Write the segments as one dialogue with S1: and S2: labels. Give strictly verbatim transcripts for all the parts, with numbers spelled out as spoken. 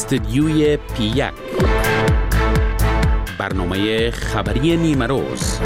S1: استدیوی پی یک، برنامه خبری نیمه روز.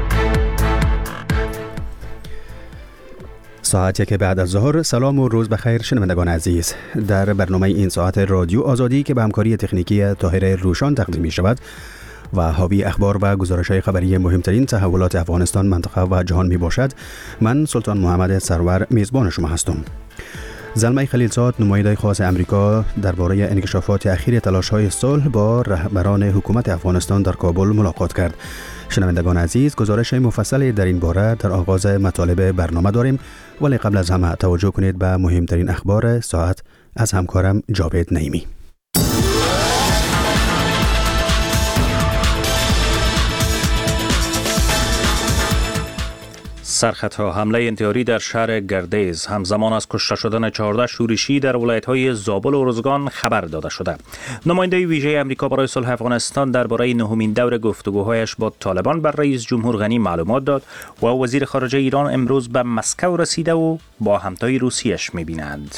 S2: ساعتی که بعد از ظهر. سلام و روز بخیر شنوندگان عزیز. در برنامه این ساعت رادیو آزادی که به همکاری تکنیکی طاهر روشان تقدیم می شود و حاوی اخبار و گزارش‌های خبری مهمترین تحولات افغانستان، منطقه و جهان می باشد، من سلطان محمد سرور میزبان شما هستم. زلمه خلیلزاد، نماینده خاص امریکا، درباره انکشافات اخیر تلاش‌های صلح با رهبران حکومت افغانستان در کابل ملاقات کرد. شنوندگان عزیز، گزارش مفصلی در این باره در آغاز مطالب برنامه داریم، ولی قبل از همه توجه کنید به مهمترین اخبار ساعت از همکارم جاوید نعیمی.
S3: سرخطها حمله انتحاری در شهر گردیز همزمان از کشته شدن چهارده شورشی در ولایت‌های زابل و ارزگان خبر داده شده. نماینده ویژه امریکا برای صلح افغانستان درباره نهمین دور گفتگوهایش با طالبان بر رئیس جمهور غنی معلومات داد و وزیر خارجه ایران امروز به مسکو رسیده و با همتای روسیه‌اش می‌بینند.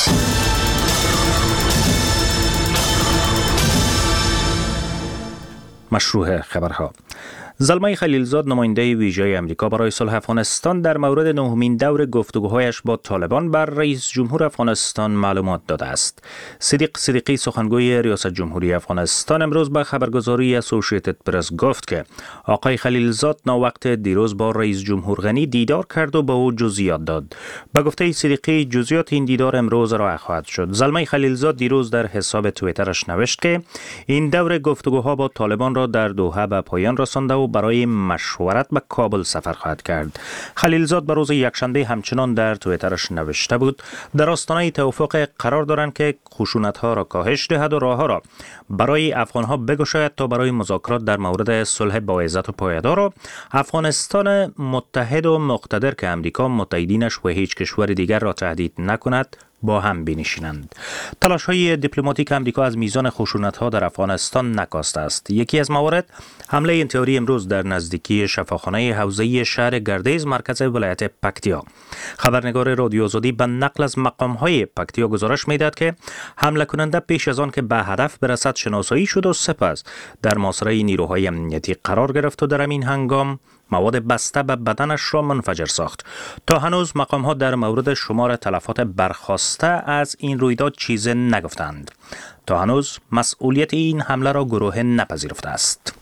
S3: مشروع خبرها. زلمه خلیلزاد، نماینده ویژه امریکا برای صلح افغانستان، در مورد نهمین دور گفتگوهایش با طالبان بر رئیس جمهور افغانستان معلومات داده است. صدیق صدیقی، سخنگوی ریاست جمهوری افغانستان، امروز به خبرگزاری اسوسییتد پرس گفت که آقای خلیلزاد ناوقت دیروز با رئیس جمهور غنی دیدار کرد و به او جزئیات داد. به گفته صدیقی، جزئیات این دیدار امروز ارائه خواهد شد. زلمه خلیلزاد دیروز در حساب توییترش نوشت که این دور گفتگوها با طالبان را در دوحه به پایان رسانده و برای مشورت به کابل سفر خواهد کرد. خلیلزاد به روز یکشنبه همچنان در توییترش نوشته بود در آستانه توافق قرار دارند که خشونت‌ها را کاهش دهد و راه‌ها را برای افغان‌ها بگشاید تا برای مذاکرات در مورد صلح با عزت و پایدار و افغانستان متحد و مقتدر که امریکا متحدینش و هیچ کشور دیگر را تهدید نکند با هم بنشینند. تلاش‌های دیپلماتیک امریکا از میزان خشونت‌ها در افغانستان نکاسته است. یکی از موارد حمله انتحاری امروز در نزدیکی شفاخانه حوزه‌ای شهر گردیز، مرکز ولایت پکتیا. خبرنگار رادیو آزادی به نقل از مقام‌های پکتیا گزارش می‌دهد که حمله کننده پیش از آن که به هدف برسد شناسایی شد و سپس در محاصره نیروهای امنیتی قرار گرفت و در این هنگام مواد بسته به بدنش را منفجر ساخت. تا هنوز مقام‌ها در مورد شمار تلفات برخاسته از این رویداد چیزی نگفتند. تا هنوز مسئولیت این حمله را گروه نپذیرفته است.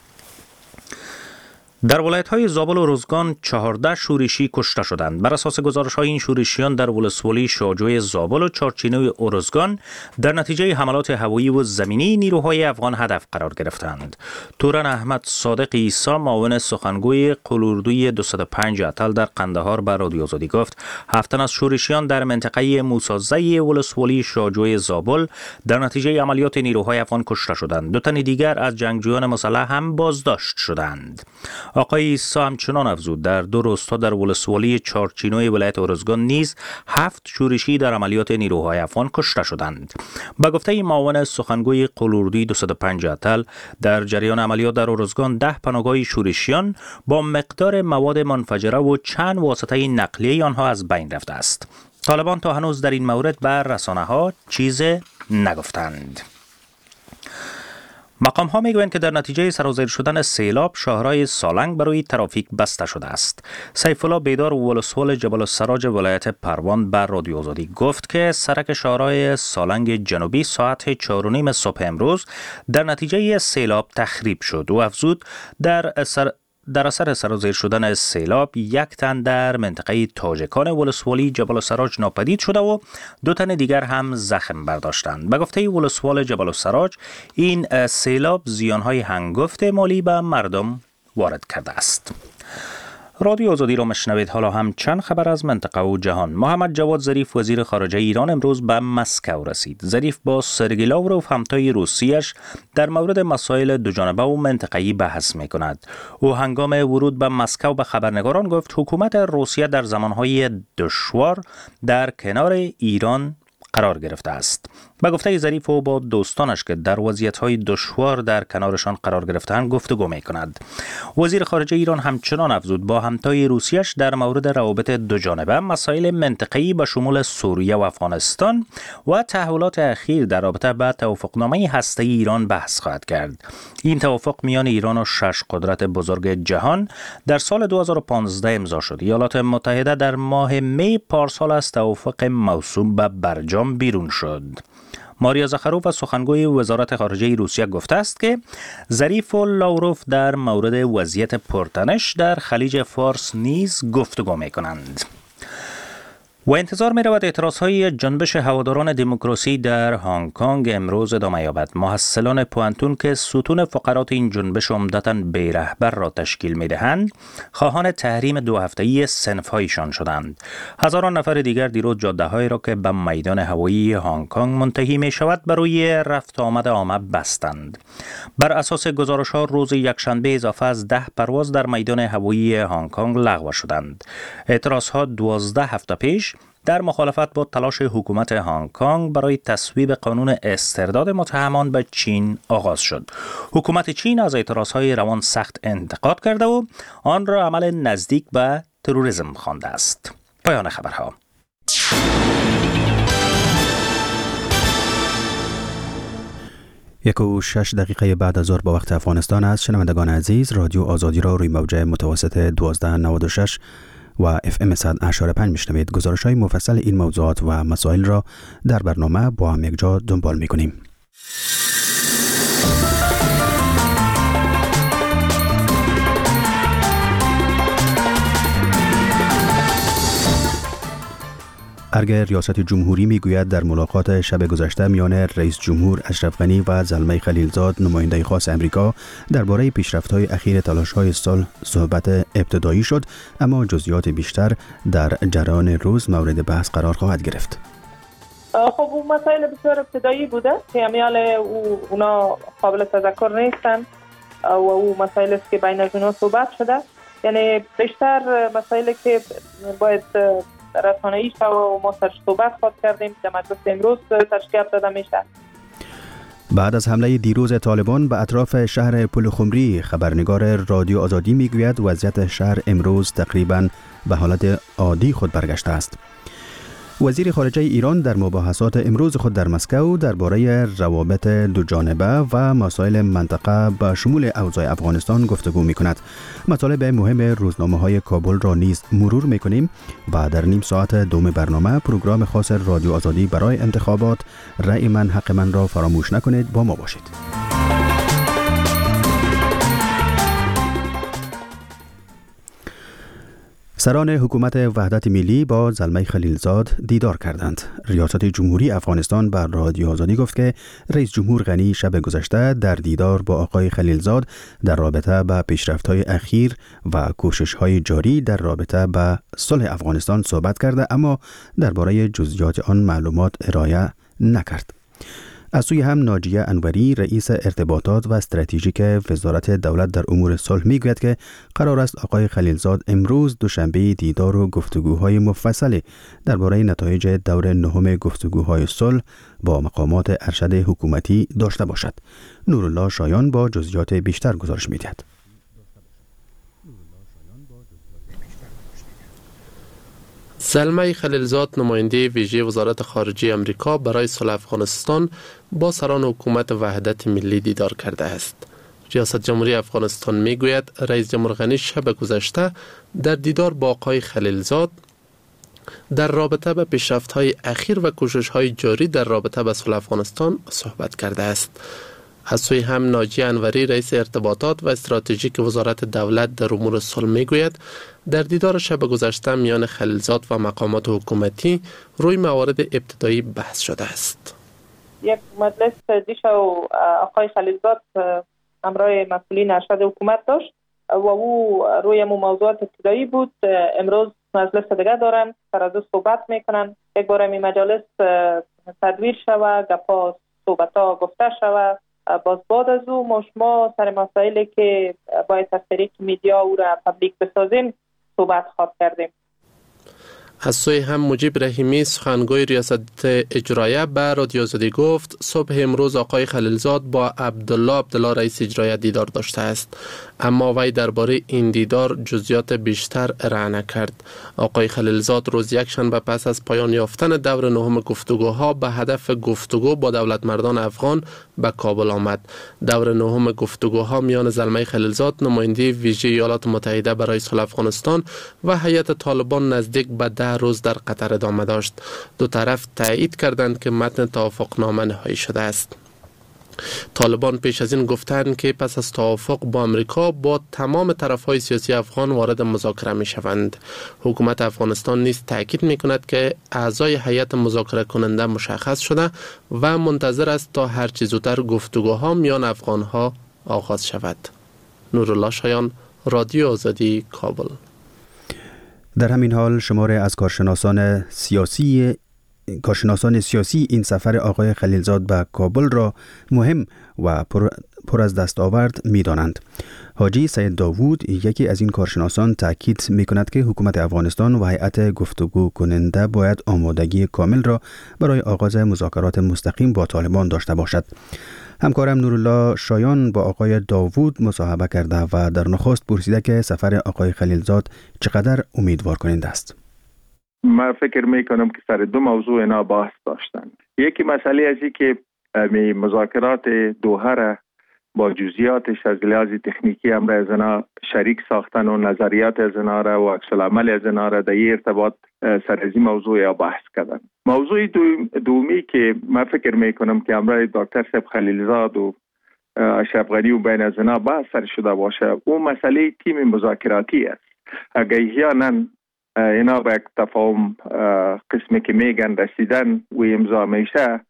S3: در ولایت‌های زابل و ارزگان چهارده شورشی کشته شدند. بر اساس گزارش‌های این شورشیان در ولسوالی شاجوی زابل و چارچینوی ارزگان در نتیجه حملات هوایی و زمینی نیروهای افغان هدف قرار گرفتند. تورن احمد صادق عیسی، معاون سخنگوی قلوردوی دویست و پنج اتل در قندهار، به رادیو آزادی گفت هفت تن از شورشیان در منطقه موسازی ولسوالی شاجوی زابل در نتیجه عملیات نیروهای افغان کشته شدند. دو تن دیگر از جنگجویان مسلح هم بازداشت شدند. آقای عیسی همچنان افزود در دو روستا در ولسوالی چارچینوی ولایت ارزگان نیز هفت شورشی در عملیات نیروهای افغان کشته شدند. به گفته معاون سخنگوی قلوردوی دویست و پنج اتل، در جریان عملیات در ارزگان ده پناهگاه شورشیان با مقدار مواد منفجره و چند واسطه نقلیه آنها از بین رفته است. طالبان تا هنوز در این مورد بر رسانه‌ها چیزی نگفتند. مقام ها میگویند که در نتیجه سرازیر شدن سیلاب شاهرهای سالنگ برای ترافیک بسته شده است. سیف الله بیدار، ولسوال جبل السراج ولایت پروان، بر رادیو آزادی گفت که سرک شاهرهای سالنگ جنوبی ساعت چهار و نیم صبح امروز در نتیجه سیلاب تخریب شد و افزود در سر در اثر سرازیر شدن سیلاب یک تن در منطقه تاجکان ولسوالی جبل السراج ناپدید شده و دو تن دیگر هم زخم برداشتند. به گفته ولسوال جبل السراج، این سیلاب زیانهای هنگفت مالی به مردم وارد کرده است. رادیو آزادی را مشنوید. حالا هم چند خبر از منطقه و جهان. محمد جواد ظریف، وزیر خارجه ایران، امروز به مسکو رسید. ظریف با سرگئی لاوروف، همتای روسیه‌اش، در مورد مسائل دوجانبه و منطقه‌ای بحث می‌کند. او هنگام ورود به مسکو به خبرنگاران گفت حکومت روسیه در زمانهای دشوار در کنار ایران قرار گرفته است. به گفته ظریف او با دوستانش که در وضعیت‌های دشوار در کنارشان قرار گرفته‌اند گفتگو می‌کند. وزیر خارجه ایران همچنان افزود با همتای روسیه‌اش در مورد روابط دوجانبه، مسائل منطقه‌ای به شمول سوریه و افغانستان و تحولات اخیر در رابطه با توافقنامه هسته‌ای ایران بحث خواهد کرد. این توافق میان ایران و شش قدرت بزرگ جهان در سال دو هزار و پانزده امضا شد. ایالات متحده در ماه می پارسال از توافق موسوم به برجام بیرون شد. ماریا زخروف سخنگوی وزارت خارجه روسیه گفته است که ظریف و لاوروف در مورد وضعیت پرتنش در خلیج فارس نیز گفتگو می‌کنند. و انتظار می رود اعتراضهای جنبش هواداران دموکراسی در هنگ کنگ امروز ادامه یابد. محصلان پوانتون که ستون فقرات این جنبش عمدتاً بی رهبر را تشکیل می دهند، خواهان تحریم دو هفته‌ای صنف‌هایشان شدند. هزاران نفر دیگر دیروز جاده‌هایی را که به میدان هوایی هنگ کنگ منتهی می شود برای رفت آمد عامه بستند. بر اساس گزارش‌ها روز یکشنبه اضافه از ده پرواز در میدان هوایی هنگ کنگ لغو شدند. اعتراضها دوازده هفته پیش در مخالفت با تلاش حکومت هنگ کنگ برای تصویب قانون استرداد متهمان به چین آغاز شد. حکومت چین از اعتراضهای روان سخت انتقاد کرده و آن را عمل نزدیک به تروریسم خوانده است. پایان خبرها.
S2: یک و شش دقیقه بعد از ظهر با وقت افغانستان است. شنوندگان عزیز، رادیو آزادی را روی موج متوسط دوازده نود و شش و اف ام صد و هشتاد و پنج میشنوید. گزارش های مفصل این موضوعات و مسائل را در برنامه با هم یک جا دنبال میکنیم. ارگ ریاست جمهوری میگوید در ملاقات شب گذشته میان رئیس جمهور اشرف غنی و زلمه خلیلزاد نماینده خاص امریکا درباره پیشرفت‌های اخیر تلاش‌های صلح صحبت ابتدایی شد، اما جزئیات بیشتر در جریان روز مورد بحث قرار خواهد گرفت.
S4: خب اون مسائل بسیار ابتدایی بوده که امیال او اونا قابل تذکر نیستن و او مسائل است که بین از اونا صحبت شده، یعنی بیشتر مسائلی که باید رسانه‌ای شد و ما سرش صحبت خواهد کردیم در مجلس امروز تشکیل داده میشه.
S2: بعد از حمله دیروز طالبان به اطراف شهر پلخمری، خبرنگار رادیو آزادی میگوید وضعیت شهر امروز تقریباً به حالت عادی خود برگشته است. وزیر خارجه ایران در مباحثات امروز خود در مسکو درباره روابط دوجانبه و مسائل منطقه به شمول اوضاع افغانستان گفتگو می‌کند. مطالب مهم روزنامه‌های کابل را نیز مرور می‌کنیم و در نیم ساعت دوم برنامه پروگرام خاص رادیو آزادی برای انتخابات رأی من حق من را فراموش نکنید. با ما باشید. سران حکومت وحدت ملی با زلمه خلیلزاد دیدار کردند. ریاست جمهوری افغانستان بر رادیو آزادی گفت که رئیس جمهور غنی شب گذشته در دیدار با آقای خلیلزاد در رابطه با پیشرفت‌های اخیر و کوشش‌های جاری در رابطه با صلح افغانستان صحبت کرده، اما درباره جزئیات آن معلومات ارائه نکرد. از سوی هم ناجیه انوری رئیس ارتباطات و استراتژیک وزارت دولت در امور صلح میگوید که قرار است آقای خلیلزاد امروز دوشنبه دیدار و گفتگوهای مفصلی درباره نتایج دور نهم گفتگوهای صلح با مقامات ارشد حکومتی داشته باشد. نورالله شایان با جزئیات بیشتر گزارش میدهد.
S5: زلمه خلیلزاد نماینده ویژه وزارت خارجه امریکا برای صلح افغانستان با سران حکومت وحدت ملی دیدار کرده است. ریاست جمهوری افغانستان میگوید رئیس جمهور غنی شب گذشته در دیدار با آقای خلیلزاد در رابطه با پیشرفت‌های اخیر و کوشش‌های جاری در رابطه با صلح افغانستان صحبت کرده است. از سوی هم ناجیه انوری رئیس ارتباطات و استراتژیک وزارت دولت در امور صلح میگوید در دیدار شب گذشته میان خلیلزاد و مقامات حکومتی روی موارد ابتدایی بحث شده است.
S4: یک مجلس دیشب آقای خلیلزاد همراه مسئولین ارشد حکومت داشت و او روی موضوعات ابتدایی بود. امروز مجلس دیگه دارن، سر از صحبت میکنن. یک بار می مجلس تدویر شوه، گپا صحبتا گفته شوه. باز بعد از او ما شما سر مسائلی که باید از طریق میدیا او را پبلیک بسازیم صحبت خواهد کردیم.
S5: از سوی هم مجیب رحیمی سخنگوی ریاست اجرایه به رادیو آزادی گفت صبح امروز آقای خلیلزاد با عبدالله عبدالله رئیس اجرایه دیدار داشته است، اما وی درباره این دیدار جزئیات بیشتر ارائه نکرد. آقای خلیلزاد روز یکشنبه پس از پایان یافتن دور نهم گفتگوها به هدف گفتگو با دولتمردان افغان به کابل آمد. دور نهم گفتگوها میان زلمه خلیلزاد نماینده ویژه ایالات متحده برای صلح افغانستان و هیئت طالبان نزدیک به ده روز در قطر ادامه داشت. دو طرف تایید کردند که متن توافقنامه نهایی شده است. طالبان پیش از این گفتند که پس از توافق با امریکا با تمام طرف‌های سیاسی افغان وارد مذاکره می‌شوند. حکومت افغانستان نیز تاکید می‌کند که اعضای هیئت مذاکره کننده مشخص شده و منتظر است تا هر چه زودتر گفتگوها میان افغان‌ها آغاز شود. نورالله شایان، رادیو آزادی، کابل.
S2: در همین حال شماره از کارشناسان سیاسی کارشناسان سیاسی این سفر آقای خلیلزاد به کابل را مهم و پر, پر از دستاورد می دانند. حاجی سید داوود یکی از این کارشناسان تاکید می کند که حکومت افغانستان و هیئت گفتگو کننده باید آمادگی کامل را برای آغاز مذاکرات مستقیم با طالبان داشته باشد. همکارم نورالله شایان با آقای داوود مصاحبه کرده و در نخست پرسیده که سفر آقای خلیلزاد چقدر امیدوار کننده است.
S6: من فکر میکنم که سر دو موضوع اینا بحث داشتن. یکی مسئله ازی که مذاکرات دوحه را با جزئیاتش از لحاظ تکنیکی هم را از اینا شریک ساختن و نظریات از اینا را و عکس العمل از اینا را در این ارتباط سر از این موضوع یا بحث کردن. موضوع دومی که من فکر میکنم که همراه دکتر صاحب خلیلزاد و اشرف غنی و بین از اینا بحث سر شده باشه، اون مسئله تیم مذاکراتی است. اگر احیانا اینا به یک تفاهم قسمی که میگن رسیدن و امضا میشه،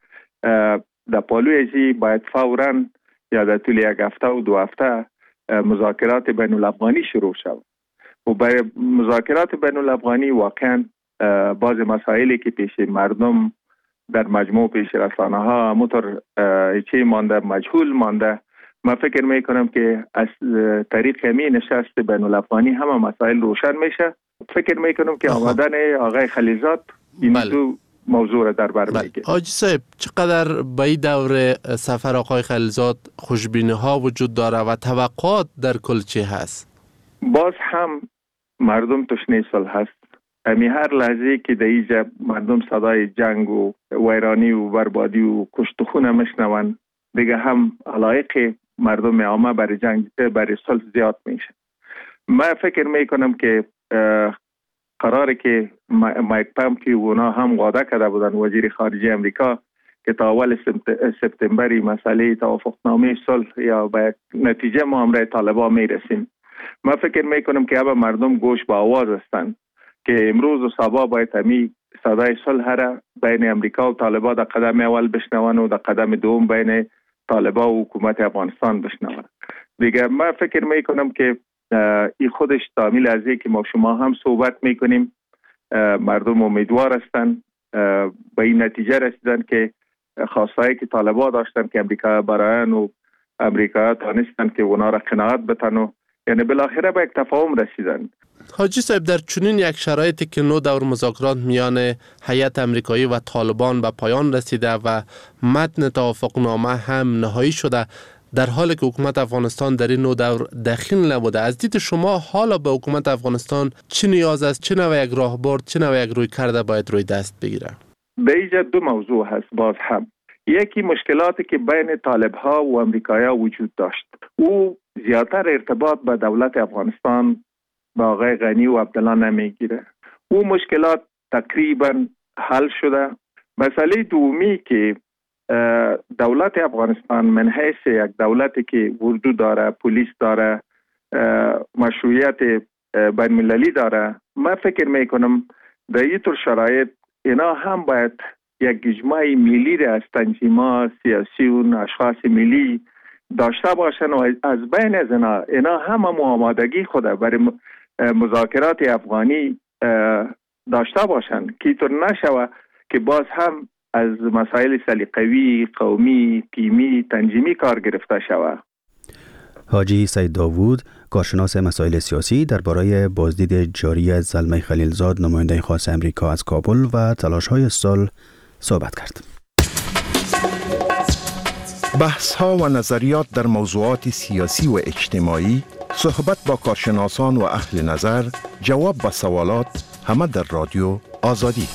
S6: در پالوی ازی باید فوراً یا در طول یک هفته و دو هفته مذاکرات بین الافغانی شروع شود. و برای مذاکرات بین الافغانی واقعا بعض مسائلی که پیش مردم در مجموع پیش رسانه ها همونطور چی مانده مجهول مانده، من فکر میکنم که از طریق همین نشست بین الافغانی همه مسائل روشن میشه. فکر میکنم که آمدن آقای خلیلزاد این بله. دو موضوع را در بر میگیره.
S5: حاجی صاحب، چقدر به این دور سفر آقای خلیلزاد خوشبینی ها وجود داره و توقعات در کل چی هست؟
S6: باز هم مردم تشنه صلح هست. امی هر لحظه که در اینجا مردم صدای جنگ و ویرانی و بربادی و کشت و خون میشنون، دیگه هم علایق مردم عامه برای جنگ برای صلح زیاد میشه. من فکر میکنم که قراره که مایک پامپیو اونا هم وعده کرده بودن، وزیر خارجه امریکا، که تا اول سپتامبری مسئله توافقنامه صلح یا به نتیجه ما همراه طالبان میرسیم. من فکر میکنم که اب مردم گوش به آواز هستند که امروز و صبح باید همی صدای صلح را بین امریکا و طالبان در قدم اول بشنون و در قدم دوم بین طالبان و حکومت افغانستان بشنون. دیگه من فکر میکنم که این خودش تعمیل از این که ما شما هم صحبت میکنیم، مردم امیدوار هستند به این نتیجه رسیدن که خواستایی که طالبان داشتن که امریکا برایان و امریکا تانستن که اونا را قناعت بتن و یعنی بالاخره به یک تفاهم رسیدن.
S5: حاجی صاحب، در چنین یک شرایطی که نو دور مذاکرات میان هیئت امریکایی و طالبان به پایان رسیده و متن توافقنامه هم نهایی شده، در حالی که حکومت افغانستان در این نو دور دخیل نبوده، از دید شما حالا به حکومت افغانستان چه نیاز است، چه نوع یک راهبرد، چه نوع یک روی کرده باید روی دست بگیره؟
S6: به اینجا دو موضوع هست. باز هم یکی مشکلاتی که بین طالب ها و امریکایی ها وجود داشت، او زیادتر ارتباط با دولت افغانستان با آقای غنی و عبدالله نمیگیره. او مشکلات تقریبا حل شده. مسئله دومی که دولت افغانستان من حیث یک دولتی که اردو داره، پلیس داره، مشروعیت بین المللی داره، من فکر میکنم در این طور شرایط اینا هم باید یک اجماع ملی را از تنظیمات سیاسی و اشخاص ملی داشته باشن و از بین از اینا اینا هم آمادگی خود برای مذاکرات افغانی داشته باشن که طور نشوه که باز هم از مسائل سلیقوی، قومی، تیمی، تنظیمی کار گرفته شود.
S2: حاجی سید داوود کارشناس مسائل سیاسی درباره بازدید جاری زلمه خلیلزاد نماینده خاص امریکا از کابل و تلاش‌های سال صحبت کرد.
S7: بحث‌ها و نظریات در موضوعات سیاسی و اجتماعی، صحبت با کارشناسان و اهل نظر، جواب به سوالات، همه در رادیو آزادی.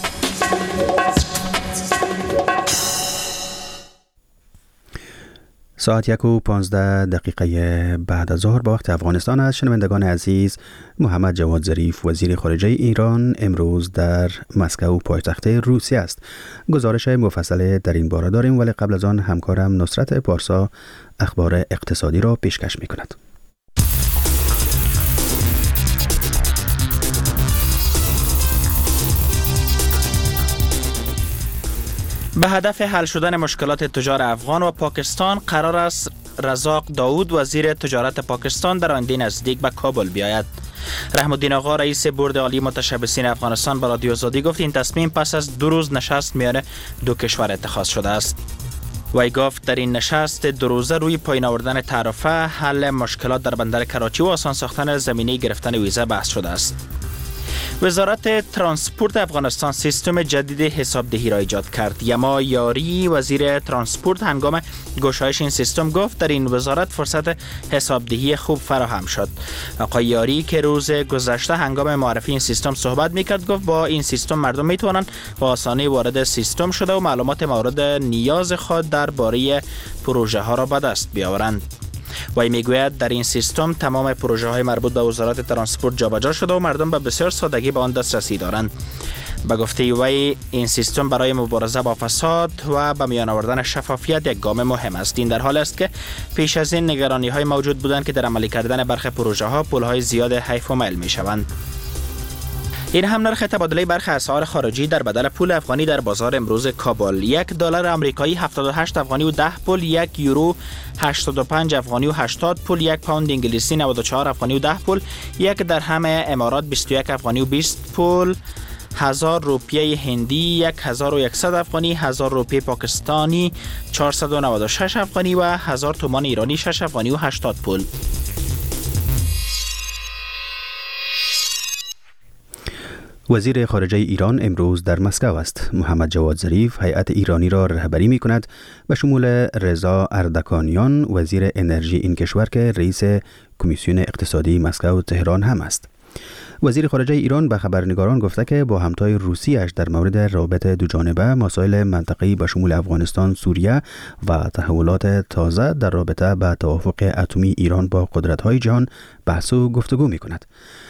S2: ساعت یک و پانزده دقیقه بعد از ظهر با وقت افغانستان است. شنوندگان عزیز، محمد جواد ظریف وزیر خارجه ایران امروز در مسکو پایتخت روسیه است. گزارش مفصل در این باره داریم، ولی قبل از آن همکارم نصرت پارسا اخبار اقتصادی را پیشکش می کند.
S3: به هدف حل شدن مشکلات تجار افغان و پاکستان قرار است رزاق داود وزیر تجارت پاکستان در آینده نزدیک به کابل بیاید. رحم الدین آقا رئیس بورد عالی متشبثین افغانستان به رادیو آزادی گفت این تصمیم پس از دو روز نشست میان دو کشور اتخاذ شده است. وی گفت در این نشست دو روزه روی پایین آوردن تعرفه، حل مشکلات در بندر کراچی و آسان ساختن زمینه گرفتن ویزا بحث شده است. وزارت ترانسپورت افغانستان سیستم جدید حسابدهی را ایجاد کرد. یما یاری وزیر ترانسپورت هنگام گشایش این سیستم گفت در این وزارت فرصت حسابدهی خوب فراهم شد. آقای یاری که روز گذشته هنگام معرفی این سیستم صحبت میکرد گفت با این سیستم مردم میتوانند با آسانی وارد سیستم شده و معلومات مورد نیاز خود درباره پروژه ها را به دست بیاورند. وی میگوید در این سیستم تمام پروژه های مربوط به وزارت ترانسپورت جابجا شده و مردم به بسیار سادگی به آن دسترسی دارند. به گفته وی این سیستم برای مبارزه با فساد و به میان آوردن شفافیت یک گام مهم است. این در حال است که پیش از این نگرانی های موجود بودند که در عملی کردن برخی پروژه ها پول های زیاد حیف و میل می شوند. این هم نرخ تبادله برخی اسعار خارجی در بدل پول افغانی در بازار امروز کابل: یک دلار آمریکایی هفتاد و هشت افغانی و ده پول، یک یورو هشتاد و پنج افغانی و هشتاد پول، یک پوند انگلیسی نود و چهار افغانی و ده پول، یک درهم امارات بیست و یک افغانی و بیست پول، هزار روپیه هندی یک هزار و صد افغانی، هزار روپیه پاکستانی چهارصد و نود و شش افغانی و هزار تومان ایرانی شش افغانی و هشتاد پول.
S2: وزیر خارجه ایران امروز در مسکو است. محمد جواد ظریف هیئت ایرانی را رهبری می کند به شمول رضا اردکانیان وزیر انرژی این کشور که رئیس کمیسیون اقتصادی مسکو و تهران هم است. وزیر خارجه ایران به خبرنگاران گفته که با همتای روسیه‌اش در مورد روابط دوجانبه، مسائل منطقه‌ای به شمول افغانستان، سوریه و تحولات تازه در رابطه به توافق اتمی ایران با قدرت‌های جهان بحث و گفتگو می کند.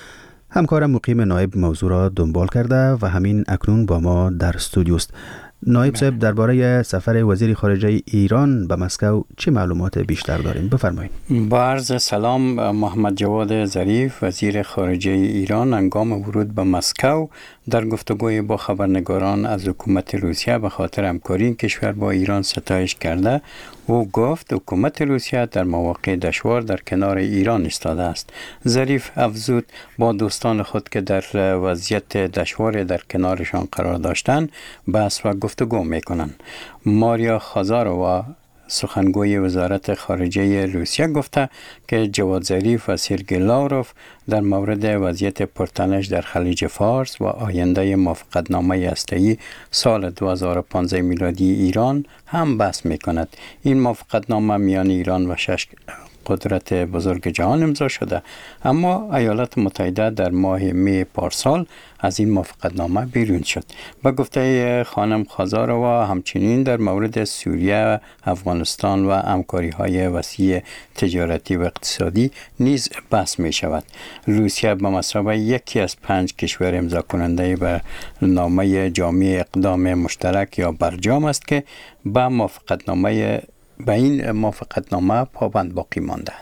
S2: همکارم مقیم نایب موضوع را دنبال کرده و همین اکنون با ما در استودیو است. نایب صاحب، درباره سفر وزیر خارجه ایران به مسکو چه معلومات بیشتر داریم؟ بفرمایید.
S8: با عرض سلام، محمد جواد ظریف وزیر خارجه ایران هنگام ورود به مسکو در گفتگوی با خبرنگاران از حکومت روسیه به خاطر همکاری این کشور با ایران ستایش کرده. او گفت حکومت روسیه در مواقع دشوار در کنار ایران ایستاده است. ظریف افزود با دوستان خود که در وضعیت دشوار در کنارشان قرار داشتند بحث و گفتگو میکنند. ماریا خازاروا سخنگوی وزارت خارجه روسیه گفته که جواد ظریف و سرگئی لاوروف در مورد وضعیت پرتنش در خلیج فارس و آینده موافقتنامه هسته‌ای سال دو هزار و پانزده میلادی ایران هم بحث میکند. این موافقتنامه میان ایران و شش قدرت بزرگ جهان امضا شده، اما ایالات متحده در ماه می پارسال از این موافقتنامه بیرون شد. با گفته خانم خازاروا همچنین در مورد سوریه، افغانستان و همکاری‌های وسیع تجارتی و اقتصادی نیز بحث می شود. روسیه به مثابه یکی از پنج کشور امضا کننده به نامه جامع اقدام مشترک یا برجام است که به موافقتنامه به این موافقتنامه پابند باقی مانده.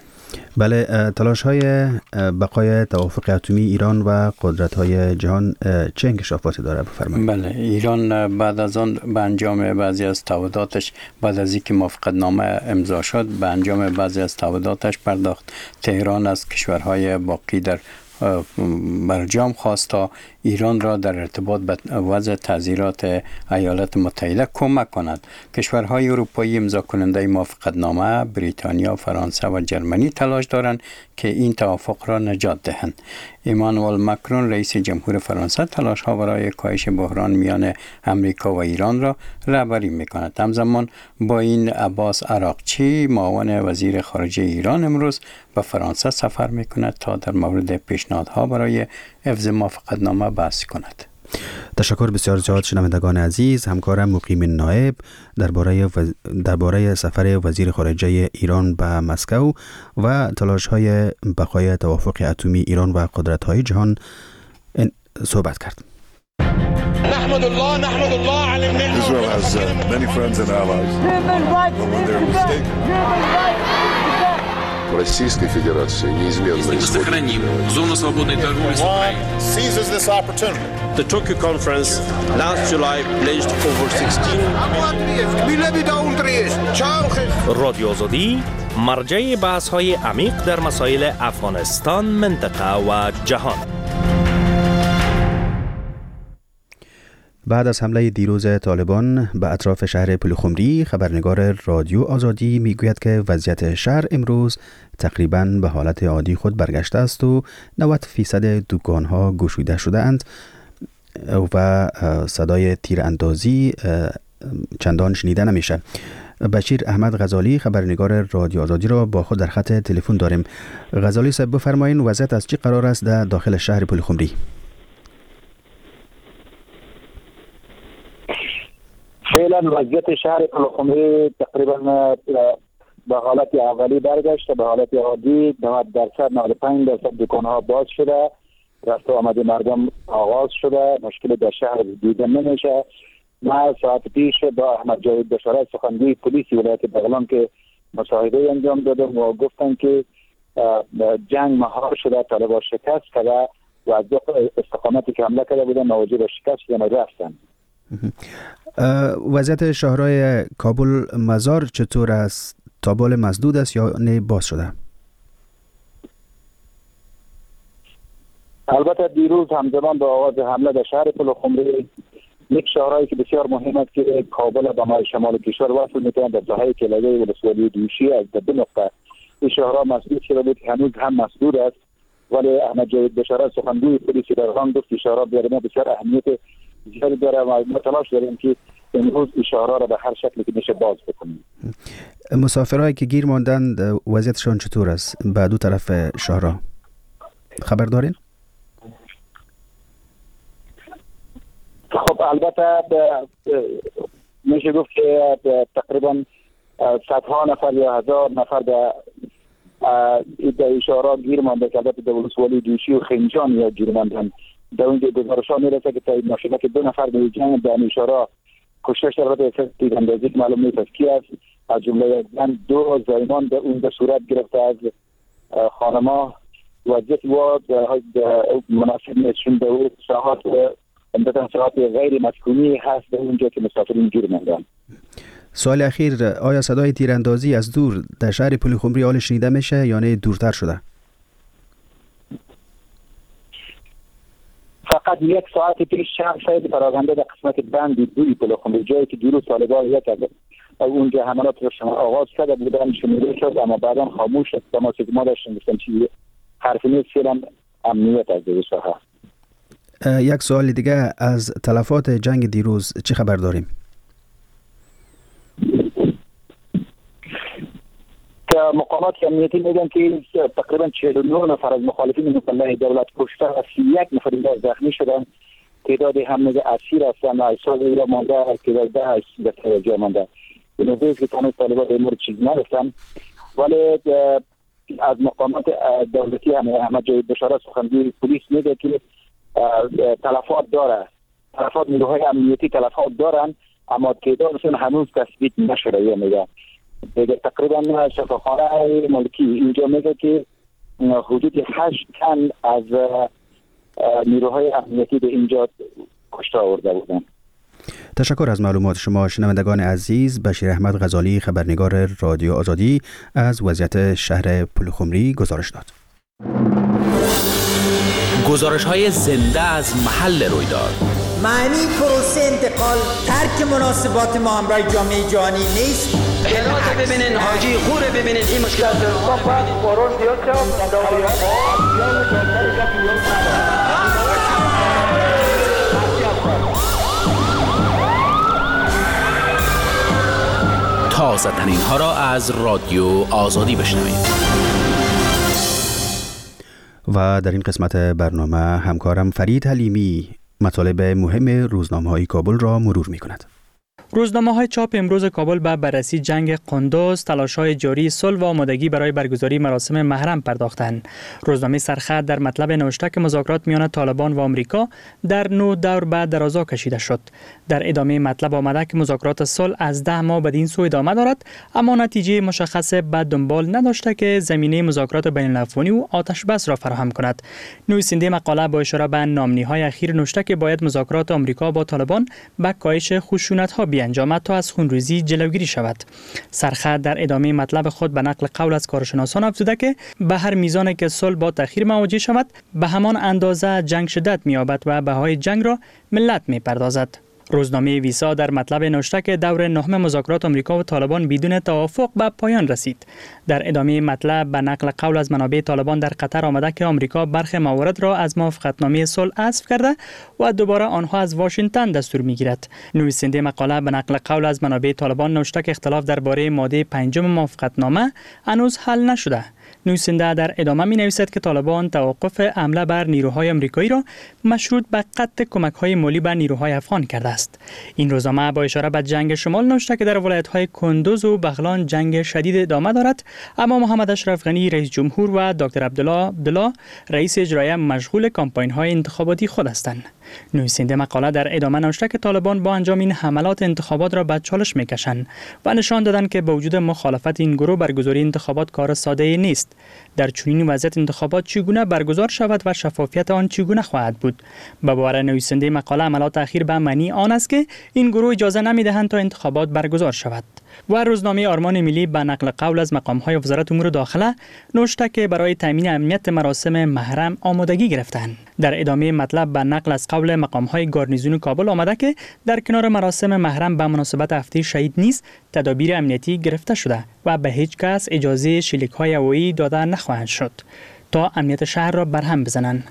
S2: بله، تلاش های بقای توافق اتمی ایران و قدرت های جهان چه انکشافاتی داره؟ بفرمایید.
S8: بله، ایران بعد از آن به انجام بعضی از تعهداتش، بعد از اینکه موافقتنامه امضا شد، به انجام بعضی از تعهداتش پرداخت. تهران از کشورهای باقی در برجام خواست تا ایران را در ارتباط به وضع تعزیرات ایالات متحده کمک کند. کشورهای اروپایی امضا کننده موافقتنامه بریتانیا، فرانسه و جرمنی تلاش دارند که این توافق را نجات دهند. ایمانوئل مکرون رئیس جمهور فرانسه تلاش ها برای کاهش بحران میان امریکا و ایران را رهبری میکند. همزمان با این عباس عراقچی معاون وزیر خارجه ایران امروز به فرانسه سفر میکند تا در مورد پیشنهادها برای حفظ موافقتنامه بحث کند.
S2: تشکر بسیار زیاد شنوندگان عزیز. همکارم مقیم نایب درباره وز... درباره سفر وزیر خارجه ایران به مسکو و تلاش‌های بقای توافق اتمی ایران و قدرت‌های جهان صحبت کرد.
S9: نحمد الله نحمد الله على النعمة.
S10: Israel has uh, many friends and allies. But when they're mistaken. Российской Федерации неизменно
S1: сохраним зону свободной торговли с Украиной.
S9: Seizes this opportunity.
S11: The Tokyo conference last July pledged over sixteen
S3: رادیو آزادی مرجع بحث‌های عمیق در مسائل افغانستان، منطقه و جهان.
S2: بعد از حمله دیروز طالبان به اطراف شهر پلخمری، خبرنگار رادیو آزادی میگوید که وضعیت شهر امروز تقریباً به حالت عادی خود برگشته است و نود فیصد دکان‌ها گشوده شده اند و صدای تیراندازی چندان شنیده نمیشه. بشیر احمد غزالی خبرنگار رادیو آزادی را با خود در خط تلفن داریم. غزالی صاحب بفرمایید وضعیت از چه قرار است در داخل شهر پلخمری؟
S12: فعلا وضعیت شهر پلخمری تقریبا به حالت اولی برگشته، به حالت عادی. نود درصد نود و پنج درصد دکان‌ها باز شده، رفت و آمد مردم آغاز شده، مشکل در شهر دیده نمیشه. ما ساعت پیش با احمد جاوید بشارت سخنگوی پلیس ولایت بغلان که مصاحبه انجام دادم و گفتن که جنگ مهار شده، طالبان شکست کرده و از دو استقامتی که حمله کرده بودن مواجه به شکست شدن و رفتن.
S2: وضعیت شهرهای کابل مزار چطور است؟ تابال مسدود است یا نه باز شده؟
S12: البته دیروز همزمان با آغاز حمله در شهر پلخمری، یک شهرهایی که بسیار مهم است که کابل با مای شمال کشور وصل می‌کنه، در ساحل کلاگی ولسوالی دوشی از دو نقطه این شهرها مسدود شده بود، هنوز هم مسدود است. ولی احمد جاوید بشارت سخنگوی پلیس بغلان گفت شهرها برای ما بسیار اهمیت زیادی داره و ما تلاش داریم که امروز اشاره را به هر شکلی که میشه باز بکنیم.
S2: مسافرهایی که گیر ماندند وضعیتشان چطور است به دو طرف شهرها؟ خبر دارین؟
S12: خب البته میشه گفت که تقریبا صدها نفر یا هزار نفر در در اشاره گیر مانده که البته در ولسوالی دوشی و خنجان یا گیر ماندن. در اونجا گزارش‌ها میرسه که تا ناشده که دو نفر در جنگ در اشاره کشته شده. البته تیراندازی معلوم نیست از کی است. از جمله من دو زایمان در اون به صورت گرفته از خانما وضعیت و مناسب نیستشون به اون ساعات امتدان ساعات غیر مسکونی هست در اونجا که مسافرین گیر ماندن.
S2: سوال اخیر، آیا صدای تیراندازی از دور در شهر پلخمری حال شنیده میشه یا نه دورتر شده؟
S12: فقط یک ساعت پیش چند شاید پراکنده در قسمت بند دوی پلخمری جایی که دیروز طالبان یک از اونجا حملات رو آغاز کرده بودن شنیده شد، اما بعدا خاموش شد. تماسی که ما داشتیم گفتم چیزی حرفی نیست، فعلا امنیت از دیگه شده.
S2: یک سوال دیگه، از تلفات جنگ دیروز چی خبر داریم؟
S12: که مقامات امنیتی میگن که تقریبا چهل و نه نفر از مخالفین مسلح دولت کشته و سی و یک نفر دیگر زخمی شدن. تعداد هم میگه اسیر هستن و اجساد ایران مانده از تعداد ده به توجه مانده. به نظر که تنها طالبان به مورد چیز نرفتن. ولی از مقامات دولتی هم احمد جاوید بشارت سخنگوی پلیس میگه که تلفات داره، تلفات نیروهای امنیتی تلفات دارن، اما تعدادشون هنوز تثبیت نشده. یا میگه دیگه تقریبا شفاخانه ملکی اینجا میگه که حدود هشت تن از نیروهای امنیتی به اینجا کشته آورده بودن.
S2: تشکر از معلومات شما شنوندگان عزیز. بشیر احمد غزالی خبرنگار رادیو آزادی از وضعیت شهر پلخمری گزارش داد.
S13: گزارش های زنده از محل رویداد.
S14: معنی پروسه انتقال ترک مناسبات ما همراه جامعه جهانی نیست.
S15: هرات ببینین، حاجی خور ببینین، این مشکلات
S13: تازه ترین ها را از رادیو آزادی بشنوید.
S2: و در این قسمت برنامه همکارم فرید حلیمی مطالب مهم روزنامه‌های کابل را مرور می‌کند.
S16: روزنامه‌های چاپ امروز کابل به بررسی جنگ قندوز، تلاش‌های جاری صلح و آمادگی برای برگزاری مراسم محرم پرداختند. روزنامه سرخط در مطلب نوشته که مذاکرات میان طالبان و آمریکا در نو دور بعد درازا کشیده شد. در ادامه مطلب آمده که مذاکرات صلح از ده ماه بدین سو ادامه دارد، اما نتیجه مشخص به دنبال نداشته که زمینه مذاکرات بین‌الافغانی و آتش بس را فراهم کند. نویسنده مقاله با اشاره به نامنی‌های اخیر نوشته که باید مذاکرات آمریکا با طالبان به کاهش خشونت‌ها انجامد تا از خونریزی جلوگیری شود. سرخط در ادامه مطلب خود به نقل قول از کارشناسان افزوده که به هر میزان که صلح با تأخیر مواجه شود، به همان اندازه جنگ شدت می‌یابد و بهای جنگ را ملت می‌پردازد. روزنامه ویسا در مطلب نوشته که دور نهم مذاکرات آمریکا و طالبان بدون توافق به پایان رسید. در ادامه مطلب به نقل قول از منابع طالبان در قطر آمده که آمریکا برخی موارد را از موافقتنامه صلح حذف کرده و دوباره آنها از واشنگتن دستور میگیرد. نویسنده مقاله به نقل قول از منابع طالبان نوشته که اختلاف درباره ماده پنجم موافقتنامه هنوز حل نشده. نویسنده در ادامه می نویسد که طالبان توقف حمله بر نیروهای آمریکایی را مشروط به قطع کمک‌های مالی به نیروهای افغان کرده است. این روزنامه با اشاره به جنگ شمال نوشته که در ولایت‌های کندوز و بغلان جنگ شدید ادامه دارد، اما محمد اشرف غنی رئیس جمهور و دکتر عبدالله عبدالله رئیس اجرایی مشغول کمپاین‌های انتخاباتی خود هستند. نویسنده مقاله در ادامه نوشته که طالبان با انجام این حملات انتخابات را به چالش می‌کشند و نشان دادند که با وجود مخالفت این گروه برگزاری انتخابات کار ساده نیست. در چنین وضعیت انتخابات چگونه برگزار شود و شفافیت آن چگونه خواهد بود؟ به باور نویسنده مقاله عملات اخیر به معنی آن است که این گروه اجازه نمی‌دهند تا انتخابات برگزار شود. و روزنامه آرمان ملی به نقل قول از مقام‌های وزارت امور داخله نوشته که برای تامین امنیت مراسم محرم آمادگی گرفتند. در ادامه مطلب به نقل از قول مقام‌های گارنیزون کابل آمده که در کنار مراسم محرم به مناسبت هفته شهید نیز تدابیر امنیتی گرفته شده و به هیچ کس اجازه شلیک‌های هوایی داده نخواهد شد تا امنیت شهر را برهم بزنند.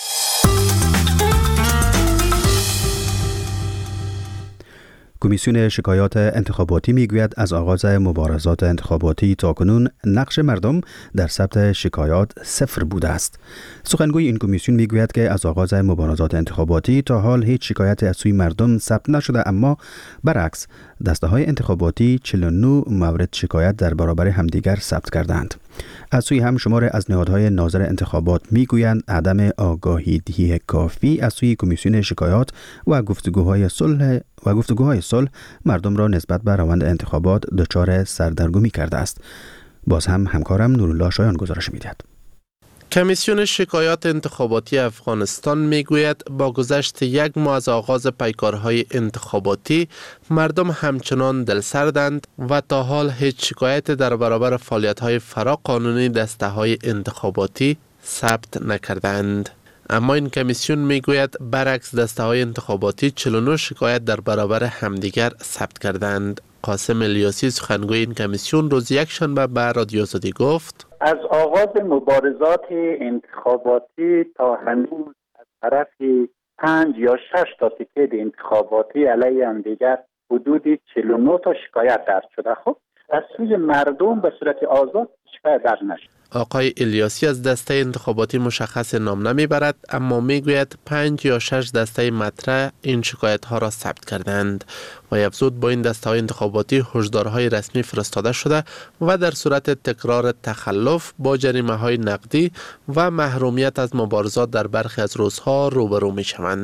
S2: کمیسیون شکایات انتخاباتی میگوید از آغاز مبارزات انتخاباتی تا کنون نقش مردم در ثبت شکایات صفر بوده است. سخنگوی این کمیسیون میگوید که از آغاز مبارزات انتخاباتی تا حال هیچ شکایتی از سوی مردم ثبت نشده، اما برعکس دسته های انتخاباتی چهل و نه مورد شکایت در برابر همدیگر ثبت کردند. از سوی هم شمار از نهادهای ناظر انتخابات میگویند عدم آگاهی دهی کافی از سوی کمیسیون شکایات و گفتگوهای صلح و گفتگوهای صلح مردم را نسبت به روند انتخابات دچار سردرگمی کرده است. باز هم همکارم نورالله شایان گزارش می‌دهد.
S5: کمیسیون شکایات انتخاباتی افغانستان میگوید با گذشت یک ماه از آغاز پیکارهای انتخاباتی مردم همچنان دلسردند و تا حال هیچ شکایت در برابر فعالیت‌های فراقانونی دسته‌های انتخاباتی ثبت نکردند. اما این کمیسیون میگوید برعکس دسته‌های انتخاباتی چهل و نه شکایت در برابر همدیگر ثبت کردند. قاسم الیاسی سخنگوی این کمیسیون روز یکشنبه به رادیو آزادی گفت
S12: از آغاز مبارزات انتخاباتی تا هنوز از طرف پنج یا شش تا تیکه انتخاباتی علیه هم دیگر حدودی چهل و نه تا شکایت درج شده. خب از سوی مردم به صورت آزاد شکایت درج نشد.
S5: آقای الیاسی از دسته انتخاباتی مشخص نام نمیبرد، اما میگوید پنج یا شش دسته مطرح این شکایت ها را ثبت کردند و افزود با این دسته های انتخاباتی هشدارهای رسمی فرستاده شده و در صورت تکرار تخلف با جریمه های نقدی و محرومیت از مبارزات در برخی از روزها روبرو می شوند.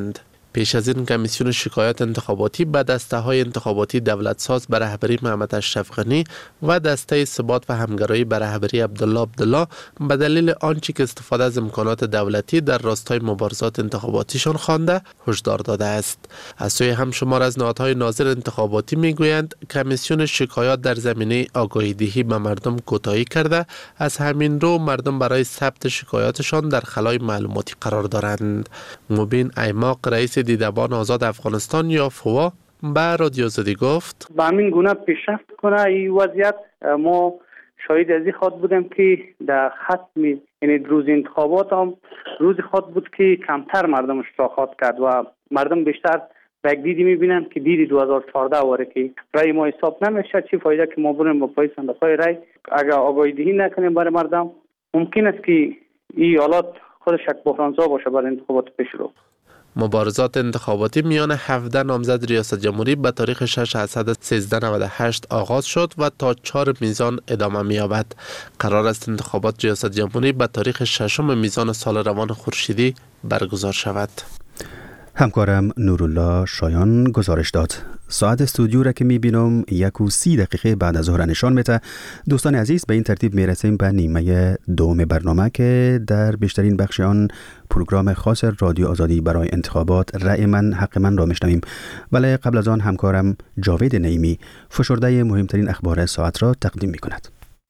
S5: پیش از این کمیسیون شکایات انتخاباتی به دسته های انتخاباتی دولت ساز به رهبری محمد اشرف غنی و دسته ثبات و همگرایی به رهبری عبدالله عبدالله به دلیل آنچه که استفاده از امکانات دولتی در راستای مبارزات انتخاباتیشان خوانده هشدار داده است. از سوی هم شمار از نهادهای ناظر انتخاباتی میگویند کمیسیون شکایات در زمینه آگاهی دهی به مردم کوتاهی کرده، از همین رو مردم برای ثبت شکایاتشان در خلای معلوماتی قرار دارند. مبین ایماق رئیس دیدبان آزاد افغانستان یا فوا به رادیو آزادی گفت
S17: به همین گونه پیشرفت کنه این وضعیت. ما شاهد از این خود بودیم که در ختم یعنی روز انتخابات هم روز خود بود که کمتر مردم اشتراکات کرد و مردم بیشتر یک دیدی میبینن که دیدی دو هزار و چهارده واره که رای ما حساب نمیشه. چی فایده که ما بریم با پای صندوق‌های رای اگر آگاهی دهی نکنیم برای مردم ممکن است که این حالات خودش یک بحرانزا باشه برای انتخابات پیش رو.
S5: مبارزات انتخاباتی میان هفده نامزد ریاست جمهوری به تاریخ شش اسد سیزده نود و هشت آغاز شد و تا چهار میزان ادامه می‌یابد. قرار است انتخابات ریاست جمهوری به تاریخ ششم میزان سال روان خورشیدی برگزار شود.
S2: همکارم نورالله شایان گزارش داد. ساعت استودیو را که میبینم یک و سی دقیقه بعد از ظهر نشان میده. دوستان عزیز، به این ترتیب میرسیم به نیمه دوم برنامه که در بیشترین بخش آن پروگرام خاص رادیو آزادی برای انتخابات رأی من حق من را میشنویم. ولی قبل از آن همکارم جاوید نعیمی فشرده مهمترین اخبار ساعت را تقدیم میکند.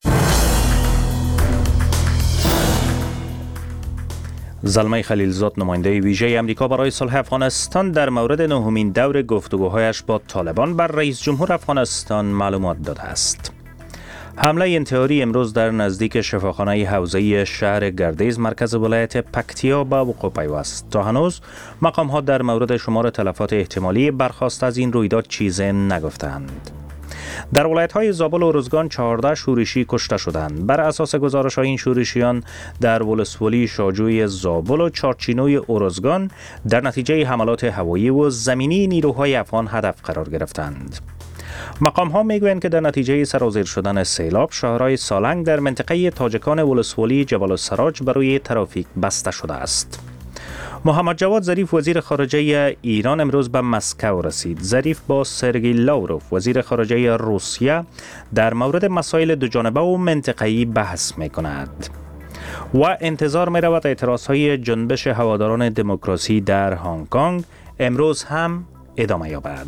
S3: زلمه خلیلزاد نماینده ویژه امریکا برای صلح افغانستان در مورد نهمین دور گفتگوهایش با طالبان بر رئیس جمهور افغانستان معلومات داده است. حمله انتحاری امروز در نزدیک شفاخانه حوزه‌ای شهر گردیز مرکز ولایت پکتیا به وقوع پیوست. تا هنوز مقام‌ها در مورد شمار تلفات احتمالی برخاسته از این رویداد چیزی نگفتند. در ولایت‌های زابل و ارزگان چهارده شورشی کشته شدند. بر اساس گزارش‌های این شورشیان در ولسوالی شاجوی زابل و چارچینوی ارزگان در نتیجه حملات هوایی و زمینی نیروهای افغان هدف قرار گرفتند. مقام‌ها میگویند که در نتیجه سرازیر شدن سیلاب شهرهای سالنگ در منطقه تاجکان ولسوالی جبل السراج برای ترافیک بسته شده است. محمد جواد ظریف وزیر خارجه ایران امروز به مسکو رسید. ظریف با سرگئی لاوروف وزیر خارجه روسیه در مورد مسائل دوجانبه و منطقه‌ای بحث می‌کند و انتظار می‌رود اعتراض‌های جنبش هواداران دموکراسی در هنگ کنگ امروز هم ادامه یابد.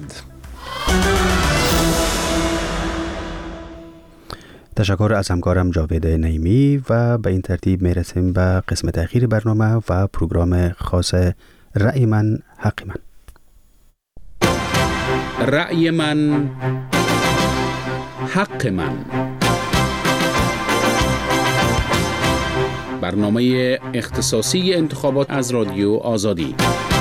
S2: تشکر از همکارم جاوید نعیمی و به این ترتیب میرسیم به قسمت اخیر برنامه و پروگرام خاص رأی من حق من.
S13: رأی من حق من، برنامه اختصاصی انتخابات از رادیو آزادی.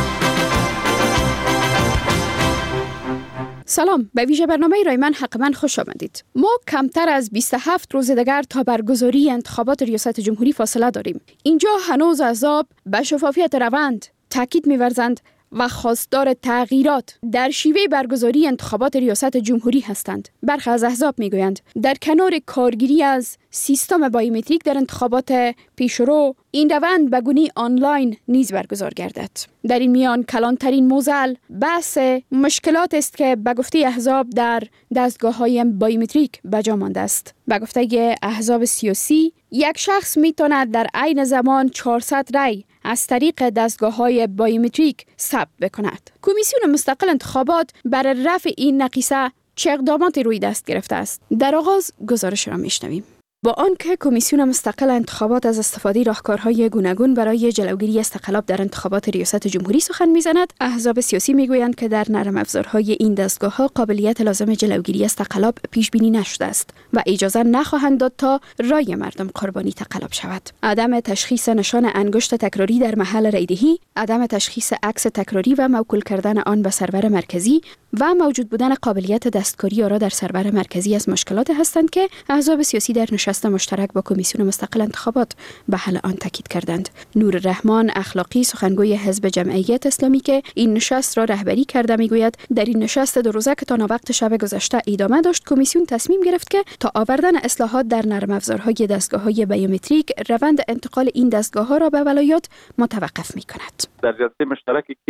S18: سلام، به ویژه برنامه رای من حق من خوش آمدید. ما کمتر از بیست و هفت روز دیگر تا برگزاری انتخابات ریاست جمهوری فاصله داریم. اینجا هنوز احزاب به شفافیت روند تاکید می‌ورزند و خواستار تغییرات در شیوه برگزاری انتخابات ریاست جمهوری هستند. برخی از احزاب میگویند در کنار کارگیری از سیستم بایومتریک در انتخابات پیشرو، این روند به گونه آنلاین نیز برگزار گردد. در این میان کلانترین موزل بحث مشکلات است که به گفته احزاب در دستگاه‌های بایومتریک بجا مانده است. به گفته احزاب سیاسی، یک شخص میتواند در عین زمان چهارصد رای از طریق دستگاه‌های بایومتریک ثبت بکند. کمیسیون مستقل انتخابات برای رفع این نقیصه چه اقداماتی روی دست گرفته است؟ در آغاز گزارش را میشنویم. با آنکه کمیسیون مستقل انتخابات از استفاده راهکارهای گوناگون برای جلوگیری از تقلب در انتخابات ریاست جمهوری سخن میزند، احزاب سیاسی میگویند که در نرم افزارهای این دستگاه‌ها قابلیت لازم جلوگیری از تقلب پیش بینی نشده است و اجازه نخواهند داد تا رای مردم قربانی تقلب شود. عدم تشخیص نشان انگشت تکراری در محل رایدهی، عدم تشخیص عکس تکراری و موکول کردن آن به سرور مرکزی و موجود بودن قابلیت دستکاری آن در سرور مرکزی از مشکلات هستند که احزاب سیاسی در نشست مشترک با کمیسیون مستقل انتخابات به حل آن تاکید کردند. نور رحمان اخلاقی، سخنگوی حزب جمعیت اسلامی که این نشست را رهبری کرده، میگوید در این نشست دو روزه که تا وقت شب گذشته ادامه داشت، کمیسیون تصمیم گرفت که تا آوردن اصلاحات در نرم افزارهای دستگاه‌های بیومتریک روند انتقال این دستگاه‌ها را به ولایات متوقف می‌کند.
S19: در جلسه مشترکی که